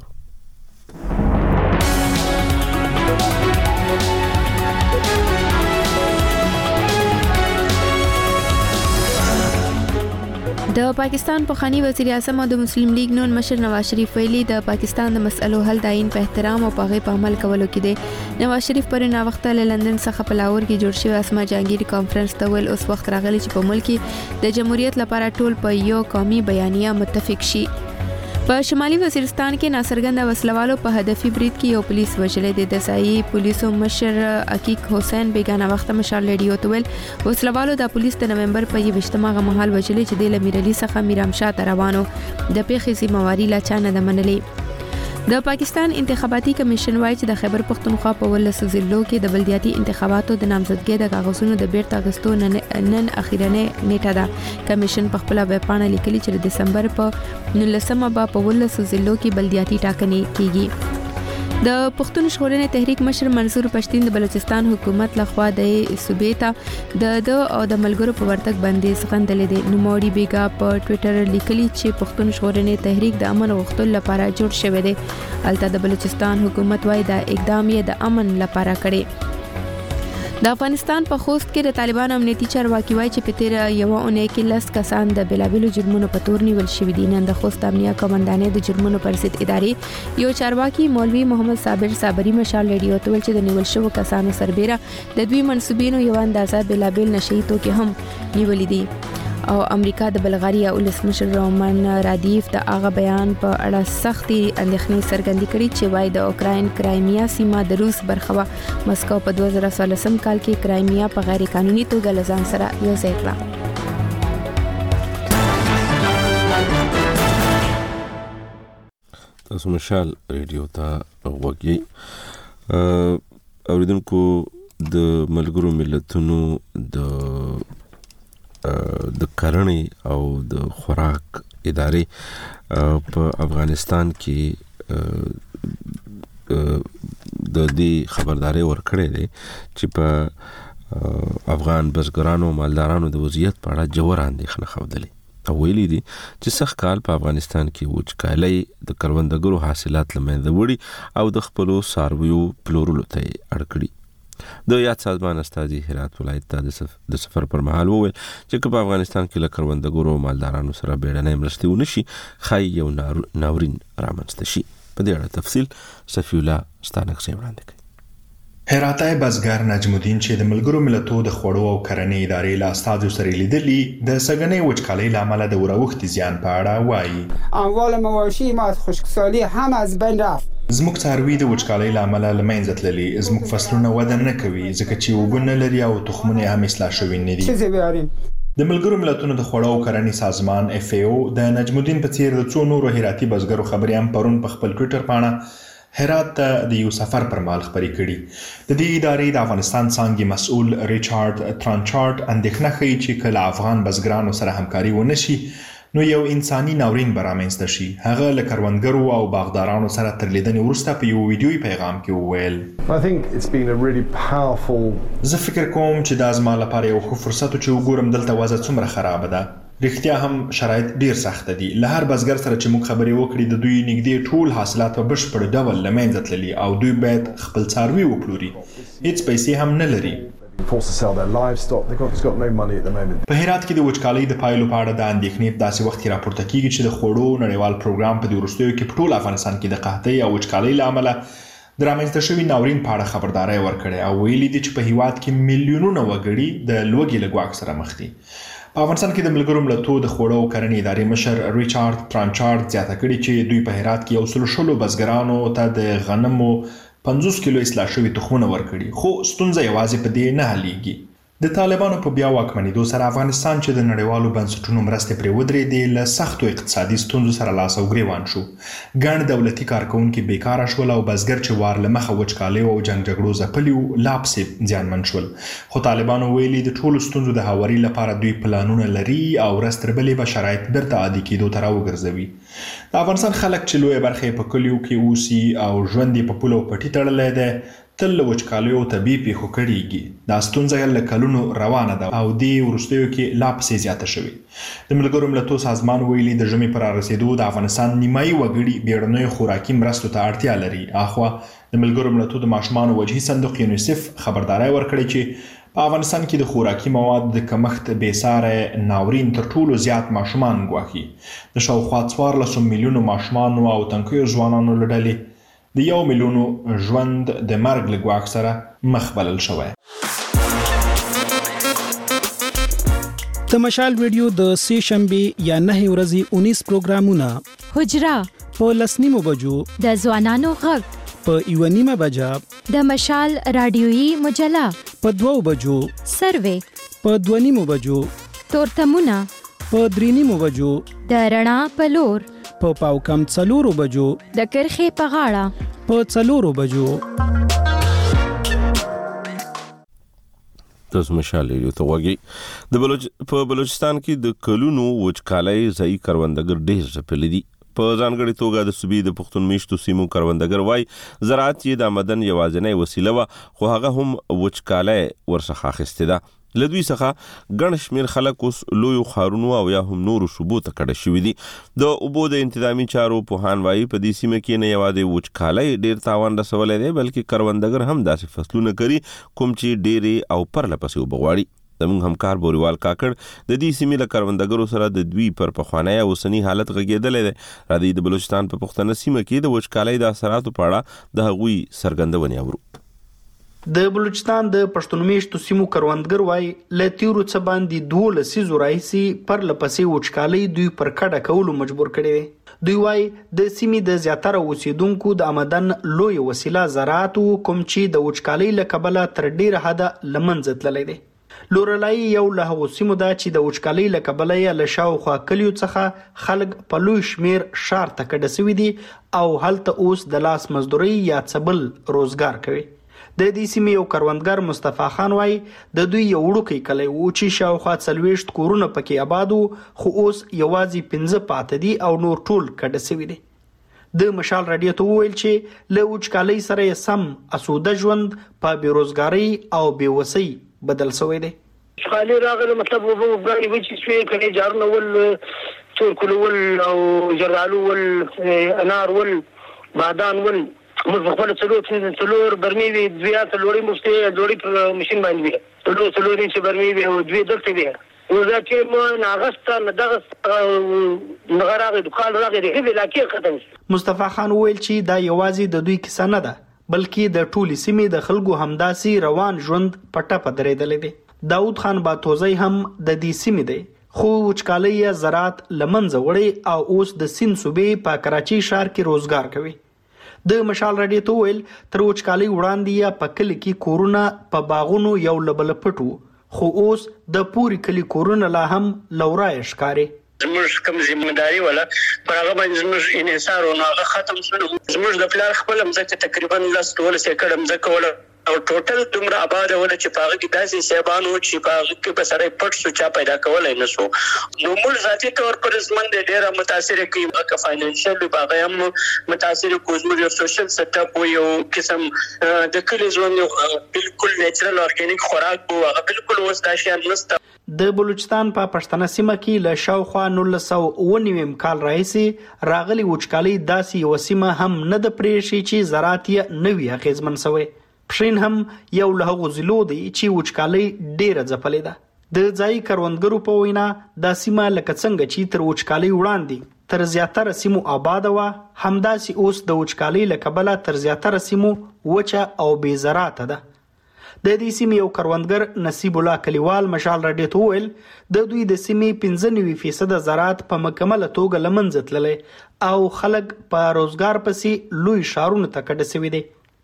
د پاکستان پخوانی وزیر اعظم او د مسلم لیگ نون مشر نواز شریف ویلي د پاکستان د مسئلو حل د عین په احترام او په غي په عمل کولو کې دی. نواز شریف پر نا وخت له لندن څخه په لاهور کې جوړ شوی اسما جهانگیر کانفرنس ته ول اوس وخت راغلی چې په ملک کې د جمهوریت لپاره ټول په یو قومي بیانیه متفق شي. په شمالي وزیرستان کې ناصرګند وسلوالو په هدفي برید کې یو پولیس وژلې د دسایي پولیسو مشر عقیق حسین بیگانه وخت مشال ریډیو ته ویل وسلوالو د پولیس د نومبر په یوشتمه مهال وژلې چې د لمیرلی څخه میرامشاه ته روانو د پیښې ذمہواری لا چا نه منلې. د پاکستان انتخاباتي کمیشن وايي چې د خیبر پختونخوا په ولس ضلعو کې د بلدیاتي انتخاباتو د نامزدګۍ د کاغذونو د بیرته اخیستو نن اخیرنه نیټه ده. کمیشن په خپل ویب پاڼه لیکلي چې د دسمبر په نولسمه به په ولس ضلعو کې بلدیاتي ټاکنې کیږي. د پښتون ژغورنې تحریک مشر منصور پښتین د بلوچستان حکومت لخوا د صوبې ته د د او د ملګرو په ورتګ باندې څرګندلې دي. نوموړي بیګا په ټوئیټر لیکلي چې پښتون ژغورنې تحریک د امن غوښتلو لپاره جوړ شوی دی. البته د بلوچستان حکومت وايي دا اقدام یې د امن لپاره کړی. د افغانستان په خوست کې د طالبان امنیتي چارواکي وايي چې په تیر یو اونۍ کې لس کسان د بلابلو جرمونو په تور نیول شوي دي. نن د خوست امنیه کمانډانې د جرمونو پر ضد ادارې یو چارواکي مولوي محمد صابر صابري مشال ریډیو ته ویل چې د نیول شوو کسانو سربېره د دوی منسوبینو یو اندازه بلابل نشئی توکي هم نیولې دي. او امریکا د بلغاریا ولسمشر رومان رادیف د هغه بیان په اړه سختي اندېښنې څرګندې کړې چې وايي د اوکراین کرایمیا سیمه د روس برخه وا. مسکو په دوه زره څوارلسم کال کې کرایمیا په غیر قانوني توګه له ځان سره یوځای کړه. تاسو مشال ریډیو ته وګورئ. اوریدونکو د ملګرو ملتونو د د کرنې او د خوراک ادارې په افغانستان کې د دې خبرداري ورکړې ده چې په افغان بزګرانو او مالدارانو د وضعیت په اړه جوړ اندېښنه خوده او ویلي دي چې سخت کال په افغانستان کې وچکالي د کروندګرو حاصلات لمنځه وړي او د خپلو څارویو پلورلو ته اړ کړي. د یاد سازمان استاذي هرات ولایت ته د سفر پر مهال وویل چې په افغانستان کې له کروندګرو او مالدارانو سره بیړنۍ مرستې ونشي خای یو ناورین رامنځته شي. په دې اړه تفصیل صفی الله ستانکسي وړاندې کوي. هراتای بزګر نجم الدین چې د ملګرو ملتونو د خوړو او کرنې ادارې له استادو سره لیدلي د سګنې وچکالۍ لامل د وروختي زیان په اړه وایي. اموال مواشی ما از خشکسالی هم از بین رفت. زموږ څاروي د وچکالۍ لامل له منځه تللي. زموږ فصلونه وده نه کوي ځکه چې اوبه نه لري او تخمونه هم اصلاح شوي نه دي. د ملګرو ملتونو د خوړو او کرنې سازمان اف ای او د نجم الدین په څیر د څو نورو هراتي بزګرو خبرې هم پرون په خپل ټوئیټر باندې هرات ته د یو سفر پر مهال خبرې کړي. د دې ادارې د افغانستان څانګې مسؤل ریچارډ ترانچارډ اندېښنه ښیي چې کله افغان بزګرانو سره همکاري ونشي نو یو انساني ناورین به رامنځته شي. هغه له کروندګرو او باغدارانو سره تر لیدنې وروسته په یو ویډیوي پیغام کې وویل I think it's been a really powerful زه فکر کوم چې دا زما لپاره یو ښه فرصت و چې وګورم دلته وضع څومره خرابه ده. رښتیا هم شرایط ډیر سخت دي. له هر بزګر سره چې موږ خبرې وکړې د دوی نږدې ټول حاصلات په بشپړ ډول له منځه تللي او دوی باید خپل څاروي وپلوري. هیڅ پیسې هم نه لري. forced to sell their livestock. They've got, got no money at the moment. په هرات کې د وچکالۍ د پایلو په اړه د اندېښنې داسې وخت کې راپورته کیږي چې د خوړو نړیوال پروګرام په دې وروستیو کې په ټول افغانستان کې د قحطۍ او وچکالۍ له امله د رامنځته شوي ناورین په اړه خبرداری ورکړې او ویلي دي چې په هیواد کې میلیونونه وګړي د لوږې له ګواښ سره مخ دي. په افغانستان کې د ملګرو ملتونو د خوړو او کرنې ادارې مشر ریچارډ ترانچارډ زیاته کړې چې دوی په هرات کې یو سل شلو بزګرانو ته د غنمو پنځوس کیلو اصلاح شوي تخمونه ورکړي. خو ستونزه یوازې په دې نه حلیږي. د طالبانو په بیا واکمنېدو سره افغانستان چې د نړیوالو بنسټونو مرستې پرې ودرېدې له سختو اقتصادي ستونزو سره لاس او ګریوان شو. ګڼ دولتي کارکونکي بیکاره شول او بزګر چې وار له مخه وچکالیو او جنګ جګړو ځپلي وو لا پسې زیانمن شول. خو طالبانو ویلي د ټولو ستونزو د هواري لپاره دوی پلانونه لري او ورځ تر بلې به شرایط بیرته عادي کېدو ته راوګرځوي. د افغانستان خلک چې لویه برخه یې په کلیو کې اوسي او ژوند یې په پوله او پټي تړلی دی تل له وچکالیو طبیعي پیښو کړېږي. دا ستونزه له کلونو روانه ده او دې وروستیو کې لا پسې زیاته شوې. د ملګرو ملتونو سازمان ویلي د ژمي پر رارسېدو د افغانستان نیمایي وګړي بیړنیو خوراکي مرستو ته اړتیا لري. اخوا د ملګرو ملتونو د ماشومانو وجهي صندوق یونیسف خبرداری ورکړې چې په افغانستان کې د خوراکي مواد د کمښت بېساره ناورین تر ټولو زیات ماشومان ګواښي. د شاوخوا څوارلسو میلیونو ماشومانو او تنکیو ځوانانو له ډلې د یو میلیونو ژوند د مرګ له ګواښ سره مخ بلل شوی. د مشال ریډیو د سې شنبې یا نه ورځې اونیس پروګرامونه حجره په لسنیمو بجو د ځوانانو غږ په یو نیمه بجه د مشال رادیويي مجله په دوو بجو سروې په دوه نیمو بجو تورتمونه په درې نیمو بجو د رڼا په لور په پاو کم څلورو بجو د کرخې په غاړه په څلورو بجو. تاسو مشال ریډیو ته وګورئ. د بلوچ په بلوچستان کې د کلونو وچکالۍ ځای کروندګر ډېر ځپلي دي. په ځانګړې توګه د صوبې د پښتون میشتو سیمو کروندګر وای زراعت یې د آمدن یوازینۍ وسیله وه خو هغه هم وچکالۍ ورڅخه اخیستې ده. له دوی څخه ګڼ شمېر خلک اوس لویو ښارونو او یا هم نورو صوبو ته کډه شوي دي. د اوبو د انتظامي چارو پوهان وایي په دې سیمه کې نه یوازې وچکالۍ ډېر تاوان رسولی دی بلکې کروندګر هم داسې فصلونه کري کوم چې ډېرې او پرله پسې اوبه غواړي. زموږ همکار بوریوال کاکړ د دې سیمې له کروندګرو سره د دوی پر پخوانی او اوسني حالت غږېدلی دی. راځئ د بلوچستان په پښتنه سیمه کې د وچکالۍ د اثراتو په اړه د هغوی څرګندونې اورو. د بلوچستان د پښتون میشتو سیمو کروندګر وای له تیرو څه باندې دوه لسیزو راهیسي پر لپسې وچکالۍ دوی پر کډه کولو مجبور کړي دي. دوی وای د سیمې د زیاتره اوسیدونکو د آمدن لوی وسیله زراعت کوم چې د وچکالۍ له کبله تر ډیره حده لمنځه تللی دی. لورلای یو له هغو سیمو ده چې د وچکالۍ له کبله یې له شاوخوا کلیو څخه خلک په لوی شمیر ښار ته کډه سوي دي او هلته اوس د لاس مزدورۍ یا څه بل روزګار کوي. د دې سیمې یو کروندګر مصطفی خان وای د دوی یو وړوکی کلی و چې شاوخوا څلوېښت کورونه پکې آباد وو خو اوس یوازې پنځه پاتې دي او نور ټول کډه سوي دي. د مشال رادیو ته وویل چې له وچکالۍ سره یې سم اسوده ژوند په بېروزګارۍ او بېوسۍ بدل شوی دی. وچکالۍ راغله مطلب اوبه وګړي وچې شوې کړې جارونه ول تور کلول او زردالو ول انار ول بادام ول موږ خپل څلور څلور برمي وي دوه څلوري مستې جوړي پر ماشين باندې وي څلور څلوري چې برمي وي او دوه دلته وي وزا چې مو ناغسته ندغه نغراغه دکان راغی دی علاقې ختم. مصطفی خان ویل چې دا یوازې د دوی کیسه نه ده بلکې د ټولې سیمې د خلکو همداسي روان ژوند پټه پدرېدلې دي. داود خان باتوزی هم د دې سیمې دی خو وچکالۍ زراعت لمنځه وړي او اوس د سین صوبې په کراچي ښار کې روزګار کوي. د مشال رادیو ته ویل تر وچکالۍ وړاندې یا په کلي کې کورونه په باغونو یو لبل پټو خو اوس د پوری کلي کورونه لا هم لورای ښکاري. زموږ کوم ځمېداري ولا پر هغه باندې زموږ انحصار او هغه ختم شو. زموږ د پلار خپل مځکه تقریبا لاس ټول سه کړم ځکه ولا او ټوټل دومره آباد ول چې پاغه کې داسې سیبانو چې پاغه کې په سره پټ سو چا پیدا کولای نه سو. نو موږ ذاتي تور پر زمند ډیره متاثر کی که فاینانشل باغ هم متاثر کوزمو یو سوشل سیټ اپ یو قسم د کلی ژوند بالکل نیچرل اورګانیک خوراک وو هغه بالکل اوس دا شی نشته. د بلوچستان په پښتنه سیمه کې له شاوخوا نولس سوه اوه نوي کال راهیسي راغلي وچکالۍ داسې یوه سیمه هم نه ده پرېښې چې زراعت یې نه وي اغېزمن سوی. پښین هم یو له هغو ضلعو دی چې وچکالۍ ډېره ځپلې ده. د ځایي کروندګرو په وینا دا سیمه لکه څنګه چې تر وچکالۍ وړاندې تر زیاتره سیمو آباده وه همداسې اوس د وچکالۍ له کبله تر زیاتره سیمو وچه او بې زراعته ده. د دې سیمې یو کروندګر نصیب الله کلیوال مشال رادیو ته وویل د دوی د سیمې پنځه نوي فیصده زراعت په مکمله توګه له منځه تللی او خلک په روزګار پسې لوی ښارونو ته کډه سوي دي.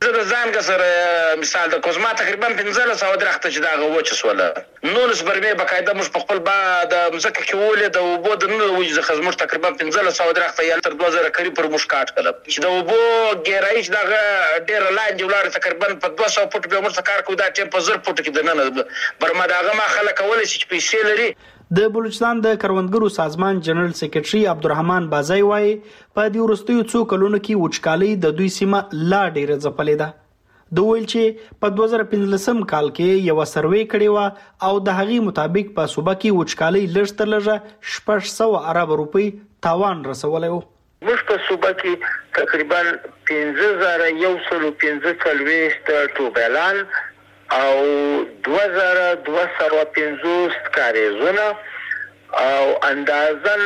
زه د ځان سره مثال د کوزما تقریبا پنځه سوه درخته چې دا غوچ سوله نولس برمې بقاعده موږ په خپل با د مزکه کې ولې د وبو د نو وجه ځخه موږ تقریبا پنځه سوه درخته یا تر دوه زره کړي پر موږ کاټ کړل چې د وبو ګیرایش دا ډېر لاندې ولار تقریبا په دوه سوه فوټ به موږ کار کوو دا ټیم په زر فوټ کې د نن برما داغه ما خلک ولې چې پیسې لري. د بلوچستان د کروندګرو سازمان جنرال سیکریټري عبدالرحمن بازای وایي په دې وروستیو څو کلونو کې وچکالي د دوی سیمه لا ډیره ځپلې ده. د ویل چې په دوه زره پنځلسم کال کې یو سروې کړې و او د هغې مطابق په صوبه کې وچکالي لږ تر لږه شپږ سوه ارب روپۍ تاوان رسولی و. موږ په صوبه کې تقریبا پنځه زره یو سل پنځه څلوېښت ټوبیلان او دوه زره دوه سوه پنځوس کاریزونه او اندازن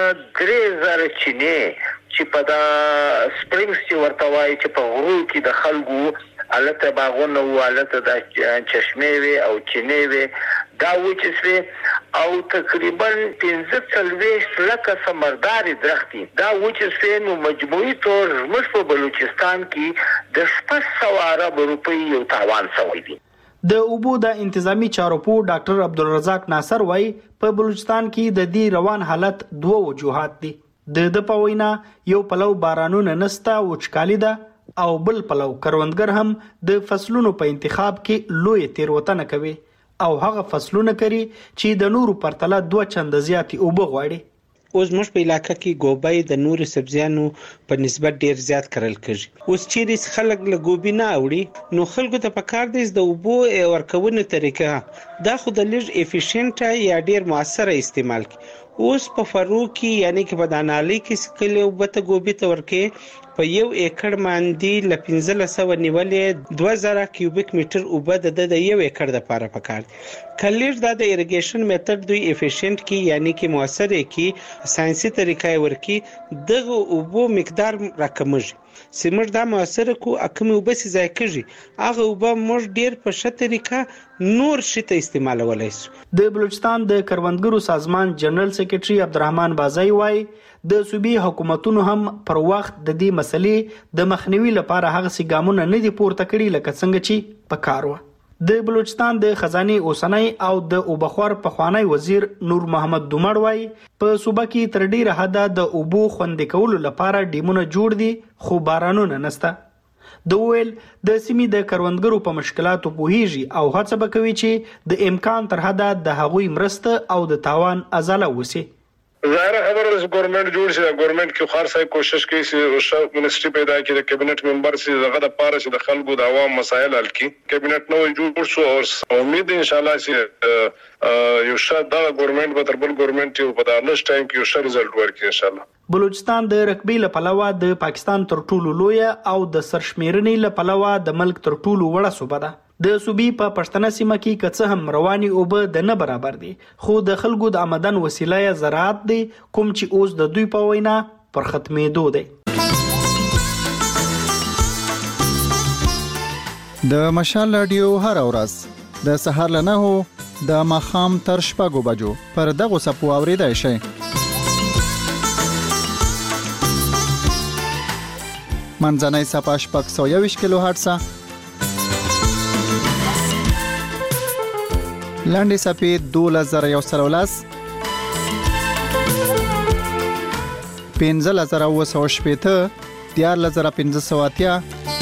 درې زره چینې چې په دا سپرینګز چې ورته وایي چې په غرو کې د خلکو هلته باغونه وو هلته د چشمې وې او چینې وې دا وچې سوې او تقریبا پنځه څلوېښت لکه ثمردارې درختې دا وچې سوې نو مجموعي طور زموږ په بلوچستان کې د شپږ سوه ارب روپۍ یو تاوان سوی دی. د اوبو د انتظامی چارو پوه ډاکټر عبدالرزاق ناصر وایي په بلوچستان کې د دې روان حالت دوه وجوهات دي. د د په وینا یو پلو بارانونه نسته وچکالي ده او بل پلو کروندګر هم د فصلونو په انتخاب کې لوی تیروتنه کوي او هغه فصلونه کوي چې د نورو پرتله دوه چنده زیاتې اوبه غواړي. اوس موږ په علاقه کې ګوبی د نورو سبزیانو په نسبت ډیر زیات کرل کېږي. اوس چیرې خلک له ګوبی نه اوړي نو خلکو ته پکار دی د اوبو ورکونې طریقه دا خو د لږ افیشینټه یا ډیر موثره استعمال کی. اوس په فرو کې یعنی کې په دانالي کې کله وبته ګوبی ته ورکې په یو ایکړ باندې ل پنځه سوه نیولې دوه زره کیوبیک میټر اوبه د یو ایکړ د لپاره پکار دي. کلیش دا د ایریګیشن میتھډ دوی افیشینټ کی یعنی کې موثر کی ساينسي طریقې ورکی دغه اوبو مقدار راکمږي سیمر دا موثر کو اکمه اوبه سي ځای کړي هغه اوبه موږ ډیر په ښه طریقه نور شته استعمالولای شو. د بلوچستان د کروندګرو سازمان جنرال سیکریټري عبدالرحمن بازای وایي د صوبې حکومتونو هم پر وخت د دې مسلې د مخنیوي لپاره هغه سي ګامونه نه دي پورته کړي لکه څنګه چې پکار و. د بلوچستان د خزانه اوسنۍ او د اوبخور پخوانی وزیر نور محمد دومړ وایي په صوبه کې تر ډیره حده د اوبو خوندې کولو لپاره ډیمونه جوړ دي خو بارانونه نسته. د ویل د سیمې د کروندګرو په مشکلاتو پوهیږي او هڅه وکوي چې د امکان تر حده د هغوی مرسته او د تاوان ازاله وسی. ظاهر خبره د ګورنمنت جوړ شي ګورنمنت کې خار صاحب کوشش کوي چې منیسټری پیدا کړي د کابینټ ممبر سي دغه د پاره چې د خلکو د عوام مسایل حل کړي کابینټ نو جوړ شو او امید ان شاء الله چې یو شاد د ګورنمنت به تر بل ګورنمنت یو په دانش ټایم کې یو ښه رزلټ ورکړي ان شاء الله. بلوچستان د رقبې له پلوه د پاکستان تر ټولو لوی او د سرشمیرنې له پلوه د ملک تر ټولو وړه صوبه ده. د صوبې په پښتنه سیمه کې کڅه هم رواني اوبه د نه برابر دي خو د خلکو د آمدن وسیله زراعت دی کوم چې اوس د دوی په وینا پر ختمېدو دی. د مشال رادیو هر ورځ د سهار له نهو د ماښام تر شپږو بجو پر دغو څپو اورېدای شئ. منځنۍ څپه شپږ سوه یوویشت کیلو هرټزه لاندې څپې دولس زره یو سل ولس پنځلس زره اوه سوه شپېته دیارلس زره پنځه سوه اتیا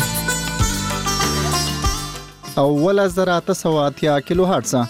او اوولس زره اته سوه اتیا کیلو هرټزه.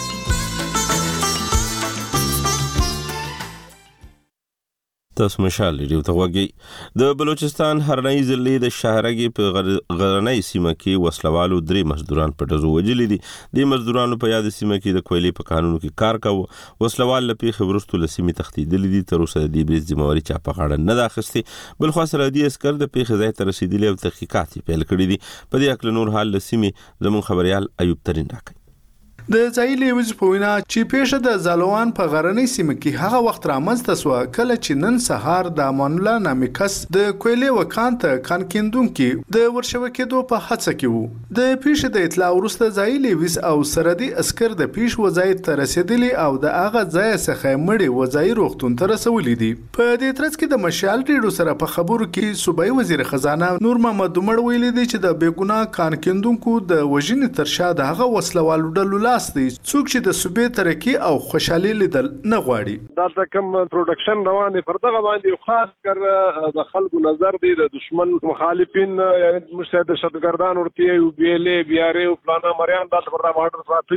تاسو مشال ریډیو ته وګورئ. د بلوچستان هرنۍ ضلع د شهرګي په غرنۍ سیمه کې وسلوالو درې مزدوران په ډزو وجلي دي. د مزدورانو په یاد سیمه کې د کویلې په قانونو کې کار کاوه. وسلوال له پیښې وروسته له سیمې تښتېدلي دي. تر اوسه د دې بریځ ذمهواري چا په غاړه نه ده اخیستې. بلخوا سرحدي عسکر د پیښې ځای ته رسېدلي او تحقیقات یې پیل کړي دي. په دې هکله نور حال له سیمې زموږ خبریال ایوب ترین راکوي. د ځایي لیوز په وینا چې پیښه د زالوان په غرنۍ سیمه کې هغه وخت رامنځته شوه کله چې نن سهار د امان الله نامي کس د کویلې وکان ته کان کیندونکي د ورشوه کېدو په هڅه کې وو. د پیښې د اطلاع وروسته ځایي لیوز او سرحدي عسکر د پیښ وځای ته رسېدلي او د هغه ځای څخه مړي وځای روغتون ته رسولي دي. په دې ترڅ کې د مشال ریډیو سره په خبرو کې صوبایي وزیر خزانه نور محمد عمر ویلي دی چې د بېګناه کان کیندونکو د وژنې تر شا د هغه وسلوالو ډلو لاس دی څوک چې د صوبې ترقي او خوشحالي لیدل نه غواړي. دا د کوم پروډکشن روان دی پر دغه باندې خاص کر د خلکو نظر دی د دشمن مخالفین یعنی مشته دهشتګردان ورته یو بیلې بیارې او پلانا مریان د پر باندې ساتي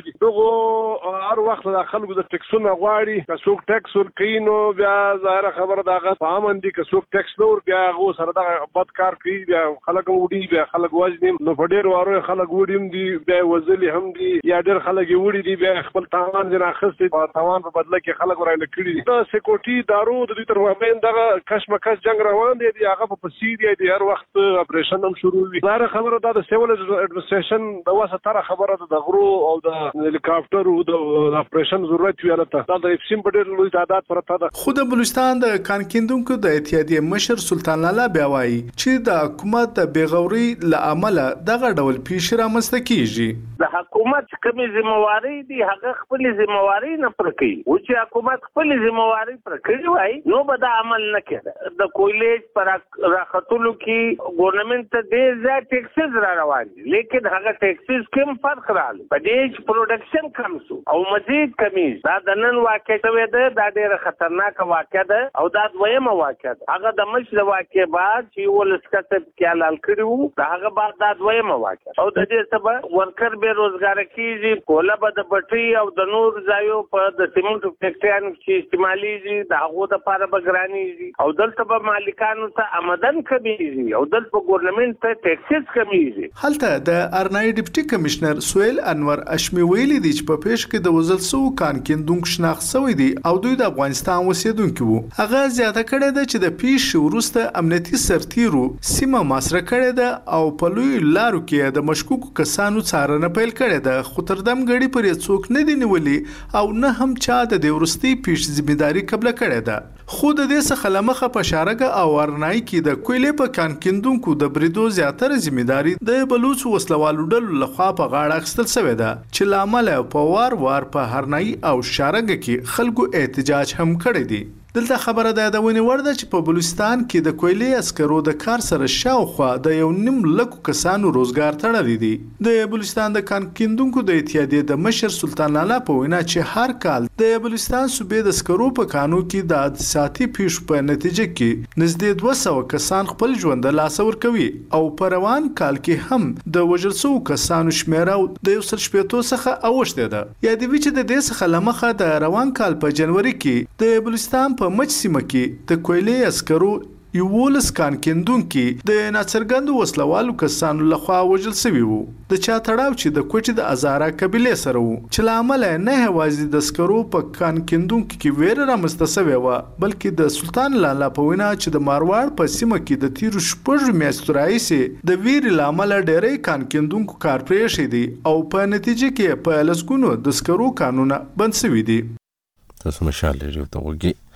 دغه هر وخت د خلکو د ټیکسونو غواړي که څوک ټیکس ورکړي نو بیا ظاهر خبره دغه پامن دي که څوک ټیکس نور بیا غو سره د بد کار کوي بیا خلک وډي بیا خلک وځنیم نو په ډیر واره خلک وډیم دي بیا وزلي هم دي یا ډیر خلک وډي دي بیا خپل تاوان جنا خسته په تاوان په بدله کې خلک ورایله کړی دي د سکیورټي دارو د دې تر ومن دغه کشمکش جنگ روان دي هغه په پسیدي دي هر وخت اپریشن هم شروع وي دا خبره د سیول اډمنستریشن د واسه تر خبره د غرو او د هلیکاپټر او د اپریشن ضرورت ویلته دا د افسیم په ډیر لوی تعداد پرته ده. خو د بلوچستان د کان کیندونکو د اتحادیې مشر سلطان لالا بیا وایي چې د حکومت د بیغوري لامل دغه ډول پیښ رامنځته کیږي. د حکومت کومې ذمہواری دي هغه خپل ذمہواری نه پر کوي او چې حکومت خپل ذمہواری پر کوي وای نو به دا عمل نه کړي. د کویلې پر راختلو کې ګورنمنت ته ډېر زیات ټیکسز را روان دي لیکن هغه ټیکسز کوم فرق راغلی په دې پروډکشن کم شو او مزید کمی دا د نن واقع شوی ده دا ډېر خطرناک واقع ده او دا دویمه واقع ده هغه د مشر واقع بعد چې ولسکت کې لال کړو دا هغه بعد دا دویمه واقع او د دې سبب ورکر به روزګار کیږي کوله به د بټري او د نور ځایو په د سیمنټو فیکټریانو کې استعماليږي دا هغه د لپاره بګرانيږي او دلته به مالکانو ته آمدن کمیږي او دلته ګورنمنت ته ټیکسز کمیږي. هلته د ارنای ډیپټي کمشنر سویل انور اشمی ویلي دی چې په پیښ کې د وزل سو کان کیندونکو شناخت شوی دی او دوی د افغانستان اوسیدونکو وو. هغه زیاته کړې ده چې د پیښ وروسته امنیتي سرتیرو سیمه ماسره کړې ده او په لوی لارو کې د مشکوکو کسانو څارنه پیل کړې ده خو تر دم غړي پر څوک نه دی نیولې او نه هم چا د دې ورستي پیښ ځمېداري قبل کړې ده. خو د دې څخه لمخه په شارګه او ارنای کې د کویلې په کان کیندونکو د بریدو زیاتره ځمېداري د بلوچ وسلوالو ډلو لخوا په غاړه اخیستل شوې ده چې لامل په وار وار په هرنای او شارګه کې خلکو احتجاج هم کړی دی. دلته خبره ده د ونی ورده چې په بلوچستان کې د کویلې عسکرو د کار سره شاوخوا د یو نیم لکو کسانو روزګار تړلی دی. د بلوچستان د کان کیندونکو د اتحادیې د مشر سلطان لالا په وینا چې هر کال د بلوچستان صوبې د عسکرو په کانو کې د حادثاتي پیښو په نتیجه کې نږدې دوه سوه کسان خپل ژوند له لاسه ورکوي او په روان کال کې هم د وژل شوو کسانو شمیره د یو سل شپېتو څخه اوښتې ده. یادوي چې د دې څخه لمخه د روان کال په جنوري کې د بلوچستان په مچ سیمه کې د کویلې عسکرو یولس کان کیندونکي د ناڅرګندو وسلوالو کسانو لخوا وژل شوي وو د چا تړاو چې د کوچ د ازاره قبیلې سره وو چې لامل نه هوازي د عسکرو په کان کیندونکو کې ویره رامنځته شوې و بلکې د سلطان لالا په وینا چې د مارواړ په سیمه کې د تیرو شپږ میاشتو راهیسې د ویرې لامل ډېری کان کیندونکو کار پرېښی دی او په نتیجه کې په لسګونو د عسکرو کانونه بند شوي دي. تاسو مشال لري ته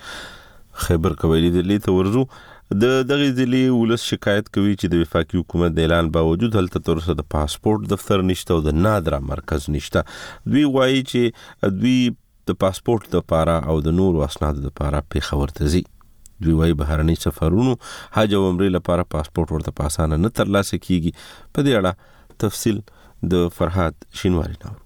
وګي خبر کوي دلی ته ورزو د دغه ځلې ولس شکایت کوي چې د وفاقي حکومت د اعلان باوجود هلته تر اوسه د پاسپورت دفتر نشته او د نادره مرکز نشته. دوی وایي چې دوی د پاسپورت لپاره او د نورو اسنادو لپاره پیښور ته ځي. دوی وایي بهرني سفرونو حج او عمرې لپاره پاسپورت ورته په اسانه نه ترلاسه کیږي. په دې اړه تفصیل د فرهاد شینواری نو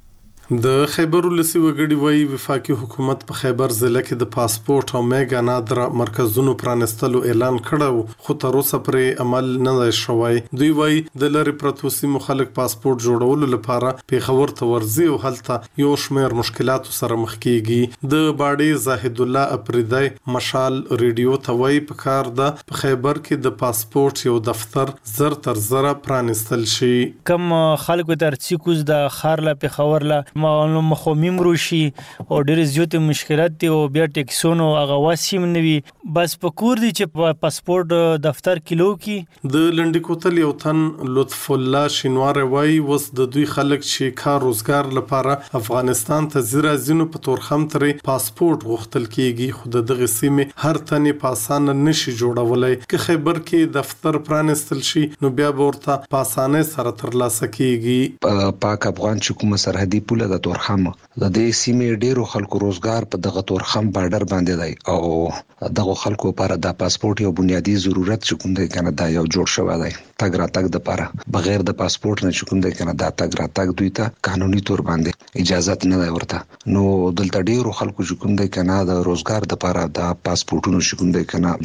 د خیبر ولسی وګړي وایي وفاقي حکومت په خیبر ضلع کې د پاسپورت او میګا نادره مرکزونو پرانستلو اعلان کړو خو تر اوسه پرې عمل نه دی شوی. دوی وایي د لری پرتو سیمو خلک پاسپورت جوړولو لپاره پیښور ته ورځي او هلته یو شمېر مشکلاتو سره مخ کیږي. د باډي زاهد الله اپریدای مشال ریډیو ته وایي په کار ده په خیبر کې د پاسپورت یو دفتر زر تر زره پرانستل شي. کم خلکو تر څیکوز د خارله پیښور لا مخومیم روشي او ډېر زیات مشکلات دي او بیا ټیکسونو هغه واسیم نوي بس پکور دي چې پاسپورت دفتر کیلو کی د لنډی کوتل یو تن لطف الله شینوار وای وس د دوی خلک چې کار روزګار لپاره افغانستان ته زیرا زینو په تورخم ترې پاسپورت غوښتل کیږي خو دغه سیمه هر تنه پاسان نشي جوړولای که خیبر کې دفتر پرانستل شي نو بیا ورته پاسانه سره ترلاسه کیږي. پاک افغان حکومت سرحدي پوله د تورخم د دې سیمې ډیرو خلکو روزګار په دغه تورخم بارډر باندې دی او دغه خلکو لپاره د پاسپورت یو بنیادی ضرورت چې کوم دی کنه دا یو جوړ شوی دی. تګ را تګ د لپاره بغیر د پاسپورت نه چې کوم دی کنه دا تګ را تګ دوی ته قانوني تور باندې اجازه نه دی ورته نو دلته ډیرو خلکو چې کوم دی کنه د روزګار د لپاره د پاسپورتونو چې کوم دی کنه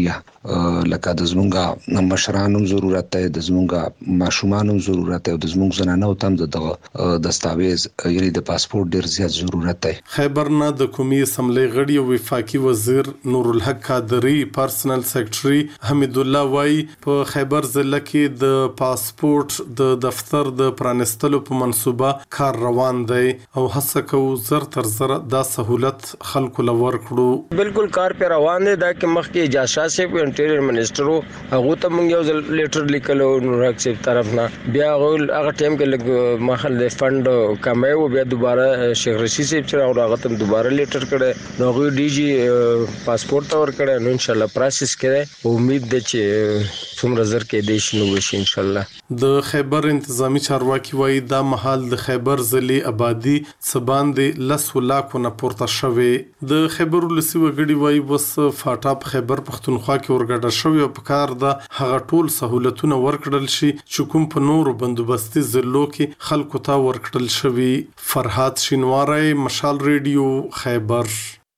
جوړوي لکه د زمونږه مشرانو ضرورت دی د زمونږه ماشومانو ضرورت دی د زمونږ زنانو تم د دستاویز یعنی د پاسپورت ډیر زیات ضرورت دی. خیبر نه د قومي اسمبلی غړي او وفاقي وزیر نور الحق قادری پرسنل سیکریټري حمید الله وای په خیبر ضلع کې د پاسپورت د دفتر د پرانستلو په منصوبه کار روان دی او هڅه کوي زر تر زر دا سہولت خلکو لور کړو. بالکل کار په روان دی دا کې مخکې اجازه سي په انټیریئر منسٹرو هغه ته موږ یو لیټر لیکلو نور حق سي طرف نه بیا هغه ټیم کې لګ مخل د فند کمایو بیا دوباره شیخ رشید صاحب چې راغله هغه ته دوباره لیټر کړه نو غوی ډي جی پاسپورت تور کړه نو ان شاء الله پروسس کړي امید ده چې څومره زر کې دیش نو وشي ان شاء الله. د خیبر انتظامی چارواکي وایي دا محل د خیبر ضلع آبادی سبان د لس ولاکو نه پورته شوی. د خیبر ولسی وګړي وایي وس فاټا په خیبر پختونخوا کې ورګډه شوی او په کار د هغه ټول سہولتونه ورکړل شي چې کوم په نورو بندوبستي ضلعو کې خلکو ته ورکړل شوی. فرحات شینواری مشال ریډیو خیبر.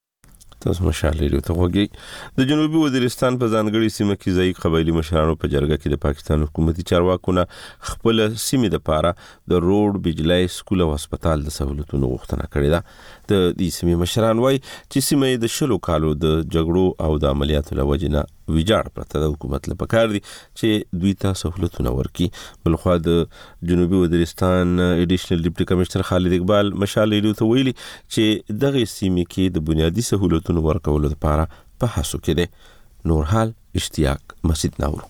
تاسو مشال ریډیو ته وګورئ. د جنوبي وزیرستان په ځانګړي سیمه کې ځای قبایلی مشرانو په جرګه کې د پاکستان حکومتي چارواکو نه خپل سیمې لپاره د روډ بجلی سکول او هسپتال د سہولتونو غوښتنه کړې ده. د دې سیمې مشران وایي چې سیمه د شلو کالو د جګړو او د عملیاتو له وجې نه ویجاړ پرته د حکومت له پکار دي چې دوی ته سہولتونه ورکړي. بلخوا د جنوبي وزیرستان ایډیشنل ډیپټي کمشنر خالد اقبال مشال ریډیو ته ویلي چې دغه سیمې کې د بنیادی سہولتونو ورکولو لپاره په هڅو کې دي. نورحال اشتیاق مسجد ناور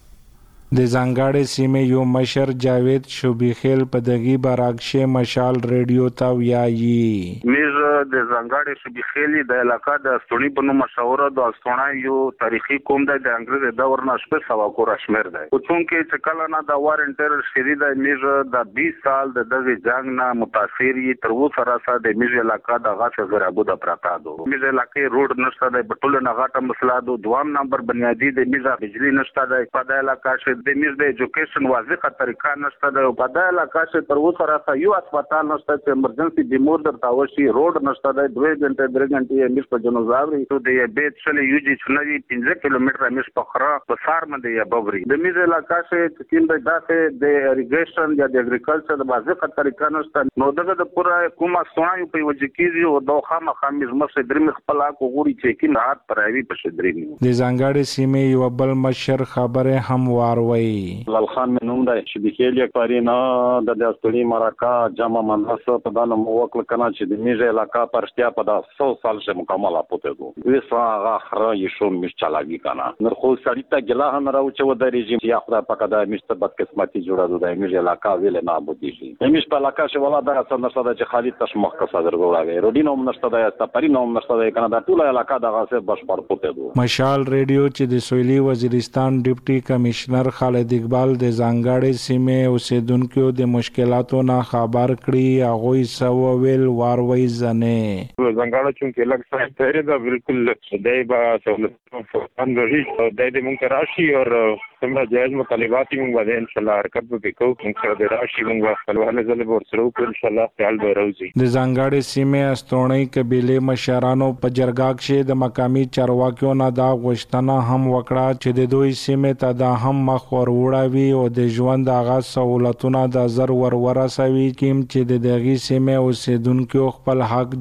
د ځانګړې سیمې یو مشر جاوید شوبیخیل په دغه براکشه مشال ریډیو ته ویایي میز د ځانګړې شوبیخیل د علاقې د استونی په نوم مشهور د استونه یو تاریخي قوم د انګریز دور نه شپه سوا کو راشمیر دی او څونکه چې کله نه د وارنټر شری د میز د بیس سال د دغه جنگ نه متاثر یي تر اوسه راځه د میز علاقې د غاښ غرابو د پراته دو میز علاقې روډ نشته د بټول نه غاټه مسله دو دوام نمبر بنیادی د میز بجلی نشته د په علاقې د میز د ایجوکیشن واضحه طریقه نشته د په د علاقې تر اوسه راځه یو هسپتال نشته چې ایمرجنسي بیمور در تاوشي روډ نشته د دوه غنټه درې غنټه میز په جنوزاوري ته د بیت شل یو جی چنوي پنځه کیلومتره میز په خره په سار باندې یا بوري د میز علاقې چې کوم د داسې د اریګیشن یا د اګریکلچر د واضحه طریقه نشته نو دغه د پوره کومه سونایو په وجه کې او د خامہ خامز مخ درې مخ خپل کو غوري چې کوم رات پرایوي په شدري د ځانګړې سیمې یو بل مشر خبره هم واروي لال خان منوم د شبکې لیکارینه د داستړي مرکه جامع مندرسه په دانه موکل کنا چې د میزه علاقې پرشتیا په د څو سال شه مکمل اپوته دو وسا غخره یشو مش چلاګي کنا نر خو سړی ته ګلا هم راو چې و د رژیم یا خدای پاک د مشت بد قسمتي جوړه د میزه علاقې ویل نه بودی شي میش په علاقې شه ولا د اصل نشته چې خالد تش مخ کا صدر ګوراوي روډینوم نشته د تپرینوم نشته د کنا د ټول علاقې د غاسه بشپړ پوته دو. مشال ریډیو چې د سویلي وزیرستان ډیپټي کمشنر خالد اقبال د ځانګړې سیمې اوسیدونکو د مشکلاتو نه خبر کړي هغه سو ویل واروي زنه ځانګړې چې لږ څه تیرې دا بالکل دای با سہولت اندري دای د مونږ راشي او څنګه جایز مطالبات موږ باندې ان شاء الله حرکت وکړو موږ سره د راشي موږ خپلواله ځل ورسره وکړو ان شاء الله خیال به راوځي. د ځانګړې سیمې استونی قبيله مشرانو په جرګه کې د مقامي چارواکیو نه دا غوښتنه هم وکړه چې د دوی سیمې ته د هم مخ وروړاوي او د ژوند هغه سہولتونه د زر ور ورسوي کیم چې د دغه سیمې اوسیدونکو خپل حق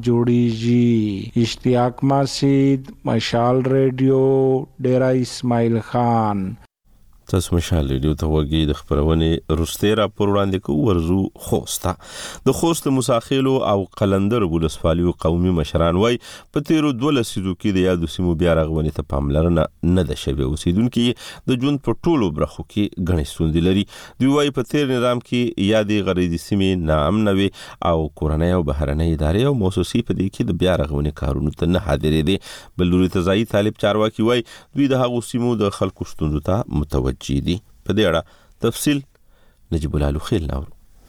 جوړیږي. اشتیاق مسجد مشال ریډیو ډیرا اسماعیل خان. تاسو مشال ریډیو ته وګورئ د خبرونه روسته راپور وړاندې کوو ورزو خوسته د خوست مساخیلو او قلندر ولسوالیو قومي مشران وای په تیرو دوه لسیزو کې د یادو سیمو بیا رغونې ته پاملرنه نه ده شوې اوسیدونکو د جون په ټولو برخو کې غني ستوندې لري دوی وای په تیر نظام کې یادې غریزي سیمې ناامنوي او کورنۍ او بهرنۍ ادارې او موسسې په دې کې د بیا رغونې کارونو ته نه حاضرې دي بل لوري ته ځای طالب چارواکي وای دوی د هغو سیمو د خلکو ستونزو ته متوجه جدي په دې اړه تفصیل نجیب الله خیل نور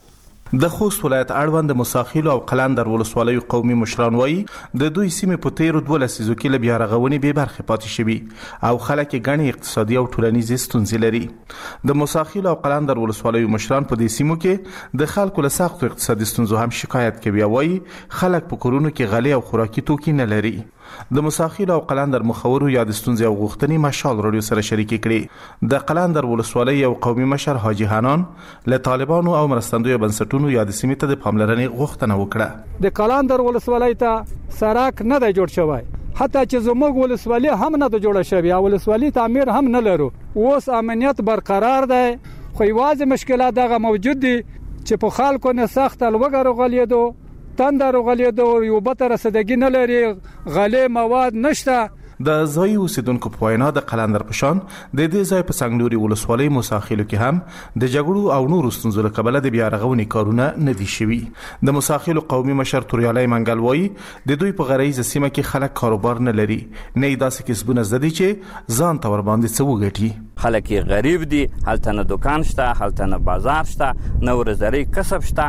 د خوست ولایت اړوند مساخیل او قلندر ولسوالیو قومي مشران وایي د دوی سیمې په تیرو دوه لسیزو کې له بیا رغونې به برخه پاتې شوي او خلک غني اقتصادي او ټولنیزې ستونزې لري د مساخیل او قلندر ولسوالیو مشران په دې سیمو کې د خلکو له سختو اقتصادي ستونزو هم شکایت کوي او وایي خلک په کورونو کې غلې او خوراکي توکي نه لري د مساخیل او قلندر مخورو یا د ستونزې او غوښتنې مشال رادیو سره شریک کړي د قلندر ولسوالۍ او قومي مشر حاجی حنان له طالبانو او مرستندوی بنسټونو یا د سیمې ته د پاملرنې غوښتنه وکړه د قلندر ولسوالۍ ته سړک نه دی جوړ شوی حتی چې زموږ ولسوالۍ هم نه جوړه شوی او ولسوالۍ تعمیر هم نه لرو اوس امنیت برقرار دی خو یوازې مشکلات دغه موجود دي چې په خلکو نه سخت لوګر غلیدو تندر غلیدو یو به رسیدګي نه لري غلې مواد نشته د ځای اوسیدونکو په وینا د قلندر پشان د دې ځای په څنګلوري ولسوالۍ مساخیلو کې هم د جګړو او نورو ستونزو له کبله د بیا رغونې کارونه نه دي شوي د مساخیلو قومي مشر توریالي منګل وایي د دوی په غریزه سیمه کې خلک کاروبار نه لري نه داسې کسبونه زده چې ځان ته ور باندې څه وګټي خلک غریب دي هلته نه دکان شته هلته نه بازار شته نه ورزري کسب شته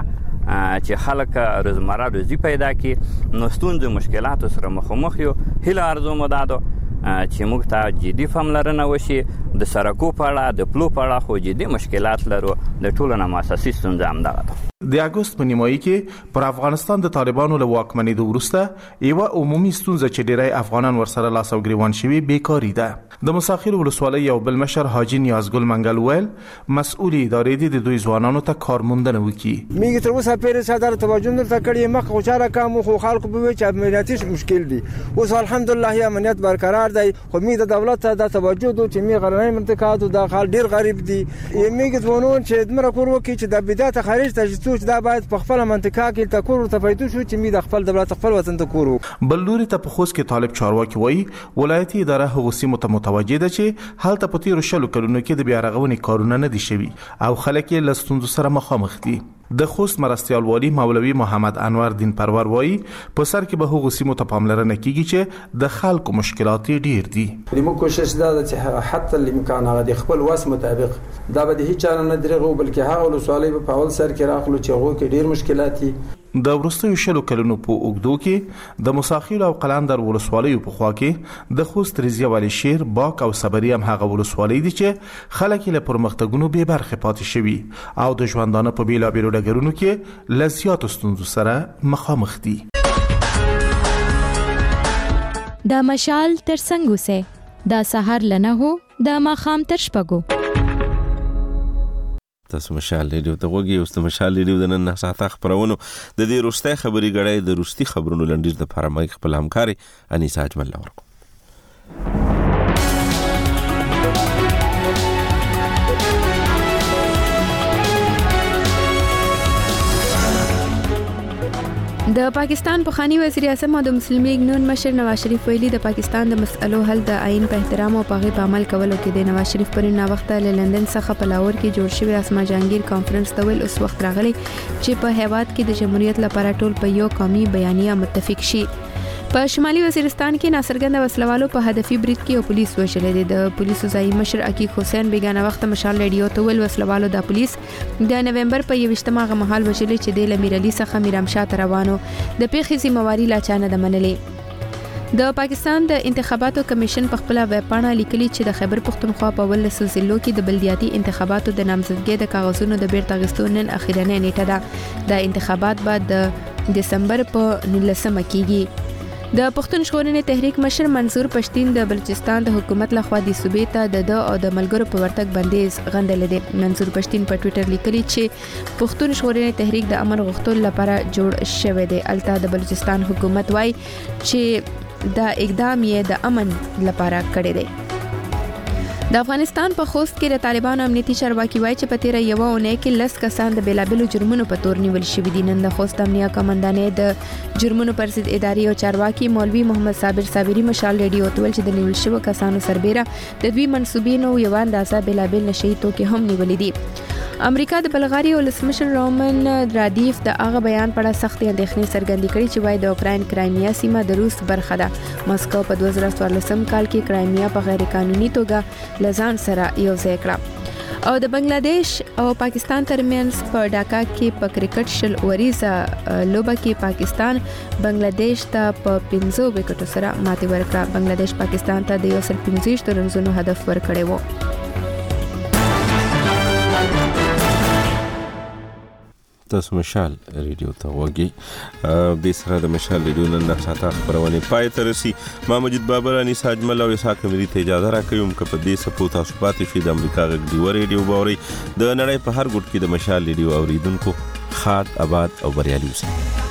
چې خلک روزمره روزي پیدا کړي نو ستونزې مشکلاتو سره مخامخ یو هله ارزو مدادو چې موږ ته جدي پاملرنه وشي د سرکو په اړه د پلو په اړه خو جدي مشکلات لرو د ټولو نه اساسي ستونزه همدغه ده د اگست په نیمایي کې پر افغانستان د طالبانو له واکمنۍ وروسته یو عمومي ستونزه چې ډیری افغانان ورسره لاس او ګریوان شوي بیکاری ده د مساخیل ولسوالۍ یو بل مشر حاجی نیازګل منګل ویل مسؤل ادارې دي د دوی ځوانانو ته کارموندنه وکړي میګ تر اوسه پیر صدر توجه درته کړی مخ خوشاله کوم خو خلکو به چې امنیتي مشکل دي اوس الحمدلله امنیت برقرار دی خو میګ د دولت ته د توجه دوی چې میګ غرنۍ منطقه د خال ډیر غریب دي میګ ځوانون چې دمر کور وکړي چې د بدايه خارج ته چې دا باید په خپل منطقه کې تکور ته پیدا شو چې می د خپل دولت خپل وطن ته کورو بل لوري ته په خوست کې طالب چارواکي وایي ولایتي اداره هغه سیمه ته متوجه ده چې هلته په تیرو شلو کلونو کې د بیا رغونې کارونه نه دي شوي او خلک یې له ستونزو سره مخامخ دي د خوست مرستیال والی مولوی محمد انور دین پرور وایي په سر کې به هغه سیمه ته پاملرنه کیږي چې د خلکو مشکلات ډیر دي موږ کوشش دا چې حتی الامکان هغه د خپل واس مطابق دا به هیڅ چاره نه درغو بلکې هغه ولسوالۍ په اول سر کې راخلو چې هغه کې ډیر مشکلات دي د ورستیو شلو کلونو په اوګدو کې د مساخیل او قلندر ولسوالیو په خوا کې د خوست ریزیا ولی شیر باک او صبری هم هغه ولسوالۍ دي چې خلک له پرمختګونو به برخه پاتې شوي او د ژوندانه په بیلابیلو ډګرونو کې لزیات ستونزو سره مخامخ دي د مشال ترڅنګ سه د سحر لنه هو د ماخام تر شپګو تاسو مشال ریډیو ته وګورئ اوس د مشال ریډیو د نن ساعته خبرونو د دې روسته خبري غړای د روستي خبرونو لنډیز د فرمای خپل همکاري انیسا اجمل ورکو د پاکستان پخوانی وزیر اعظم او د مسلم لیگ نون مشر نواز شریف ویلي د پاکستان د مسئلو حل د آئین په احترام او په غي عمل کولو کې د نواز شریف پر نو وخت له لندن څخه په لاهور کې جوړ شوی اسما جهانگیر کانفرنس ته ویل اوس وخت راغلی چې په هیواد کې د جمهوریت لپاره ټول په یو قومي بیانیه متفق شي په شمالي وزیرستان کې ناصرګند وسلوالو په هدفي برید کې او پولیس وشلې دي د پولیسو ځای مشر عقیق حسین بیگانه وخت مشال ریډیو ته ویل وسلوالو د پولیس د نومبر په یوشتمه غ مهال وشلې چې د امیر علي څخه میرام شاه روانو د پیښې ذمہواری لا چانه د منلې د پاکستان د انتخاباتو کمیشن په خپل ویب پاڼه لیکلي چې د خیبر پختونخوا په ولس ضلعو کې د بلدیاتي انتخاباتو د نامزدګۍ د کاغذونو د بیرته غستو نن اخیرنۍ نیټه ده د انتخابات بعد د دسمبر په نولسمه کېږي د پښتون ژغورنې تحریک مشر منصور پښتین د بلوچستان د حکومت لخوا د صوبې ته د د او د ملګرو په ورتګ بندیز غندل دي منصور پښتین په ټوئیټر لیکلي چې پښتون ژغورنې تحریک د امن غوښتلو لپاره جوړ شوی دی الته د بلوچستان حکومت وایي چې دا اقدام یې د امن لپاره کړی دی د افغانستان په خوست کې د طالبانو امنیتي چارواکي وایي چې په تیره یوه اونۍ کې لس کسان د بیلابیلو جرمونو په تور نیول شوي دي. نن د خوست امنیه قومندانۍ د جرمونو پر ضد اداري او چارواکي مولوي محمد صابر صابري مشال ریډیو ته ویل چې د نیول شوو کسانو سربیره د دوی منسوبینو یوه اندازه بیلابیل نشي توکي هم نیولي دي. امریکا د بلغاري ولسمشر رومن رادیف د هغه بیان په اړه سختې اندېښنې څرګندې کړې چې وایي د اوکراین کرایمیا سیمه د روس برخه ده. مسکو په دوه زره څوارلسم کال کې کرایمیا په غیر قانوني توګه لزان سره یو ځای کړه. او د بنگلاديش او پاکستان ترمنځ په ډاکا کې په کرکټ شل اوریزه لوبه کې پاکستان بنگلاديش ته په پنځو وکټو سره ماتې ورکړه. بنگلاديش پاکستان ته د یو سل پنځه ویشت رنزونو هدف ورکړی و. تاسو مشال ریډیو ته وګورئ. د سره د مشال ریډیو نن ساته خبرونه پای ته رسي. ما مجید بابر انیس اجمل او اسحاق مری ته اجازه راکوم چې په دې سپو تاسو پاتې شئ. د امریکا غږ دی ریډیو باوري د نړۍ په هر ګوټ کې د مشال ریډیو اوریدونکو خاط آباد او بریالي اوسئ.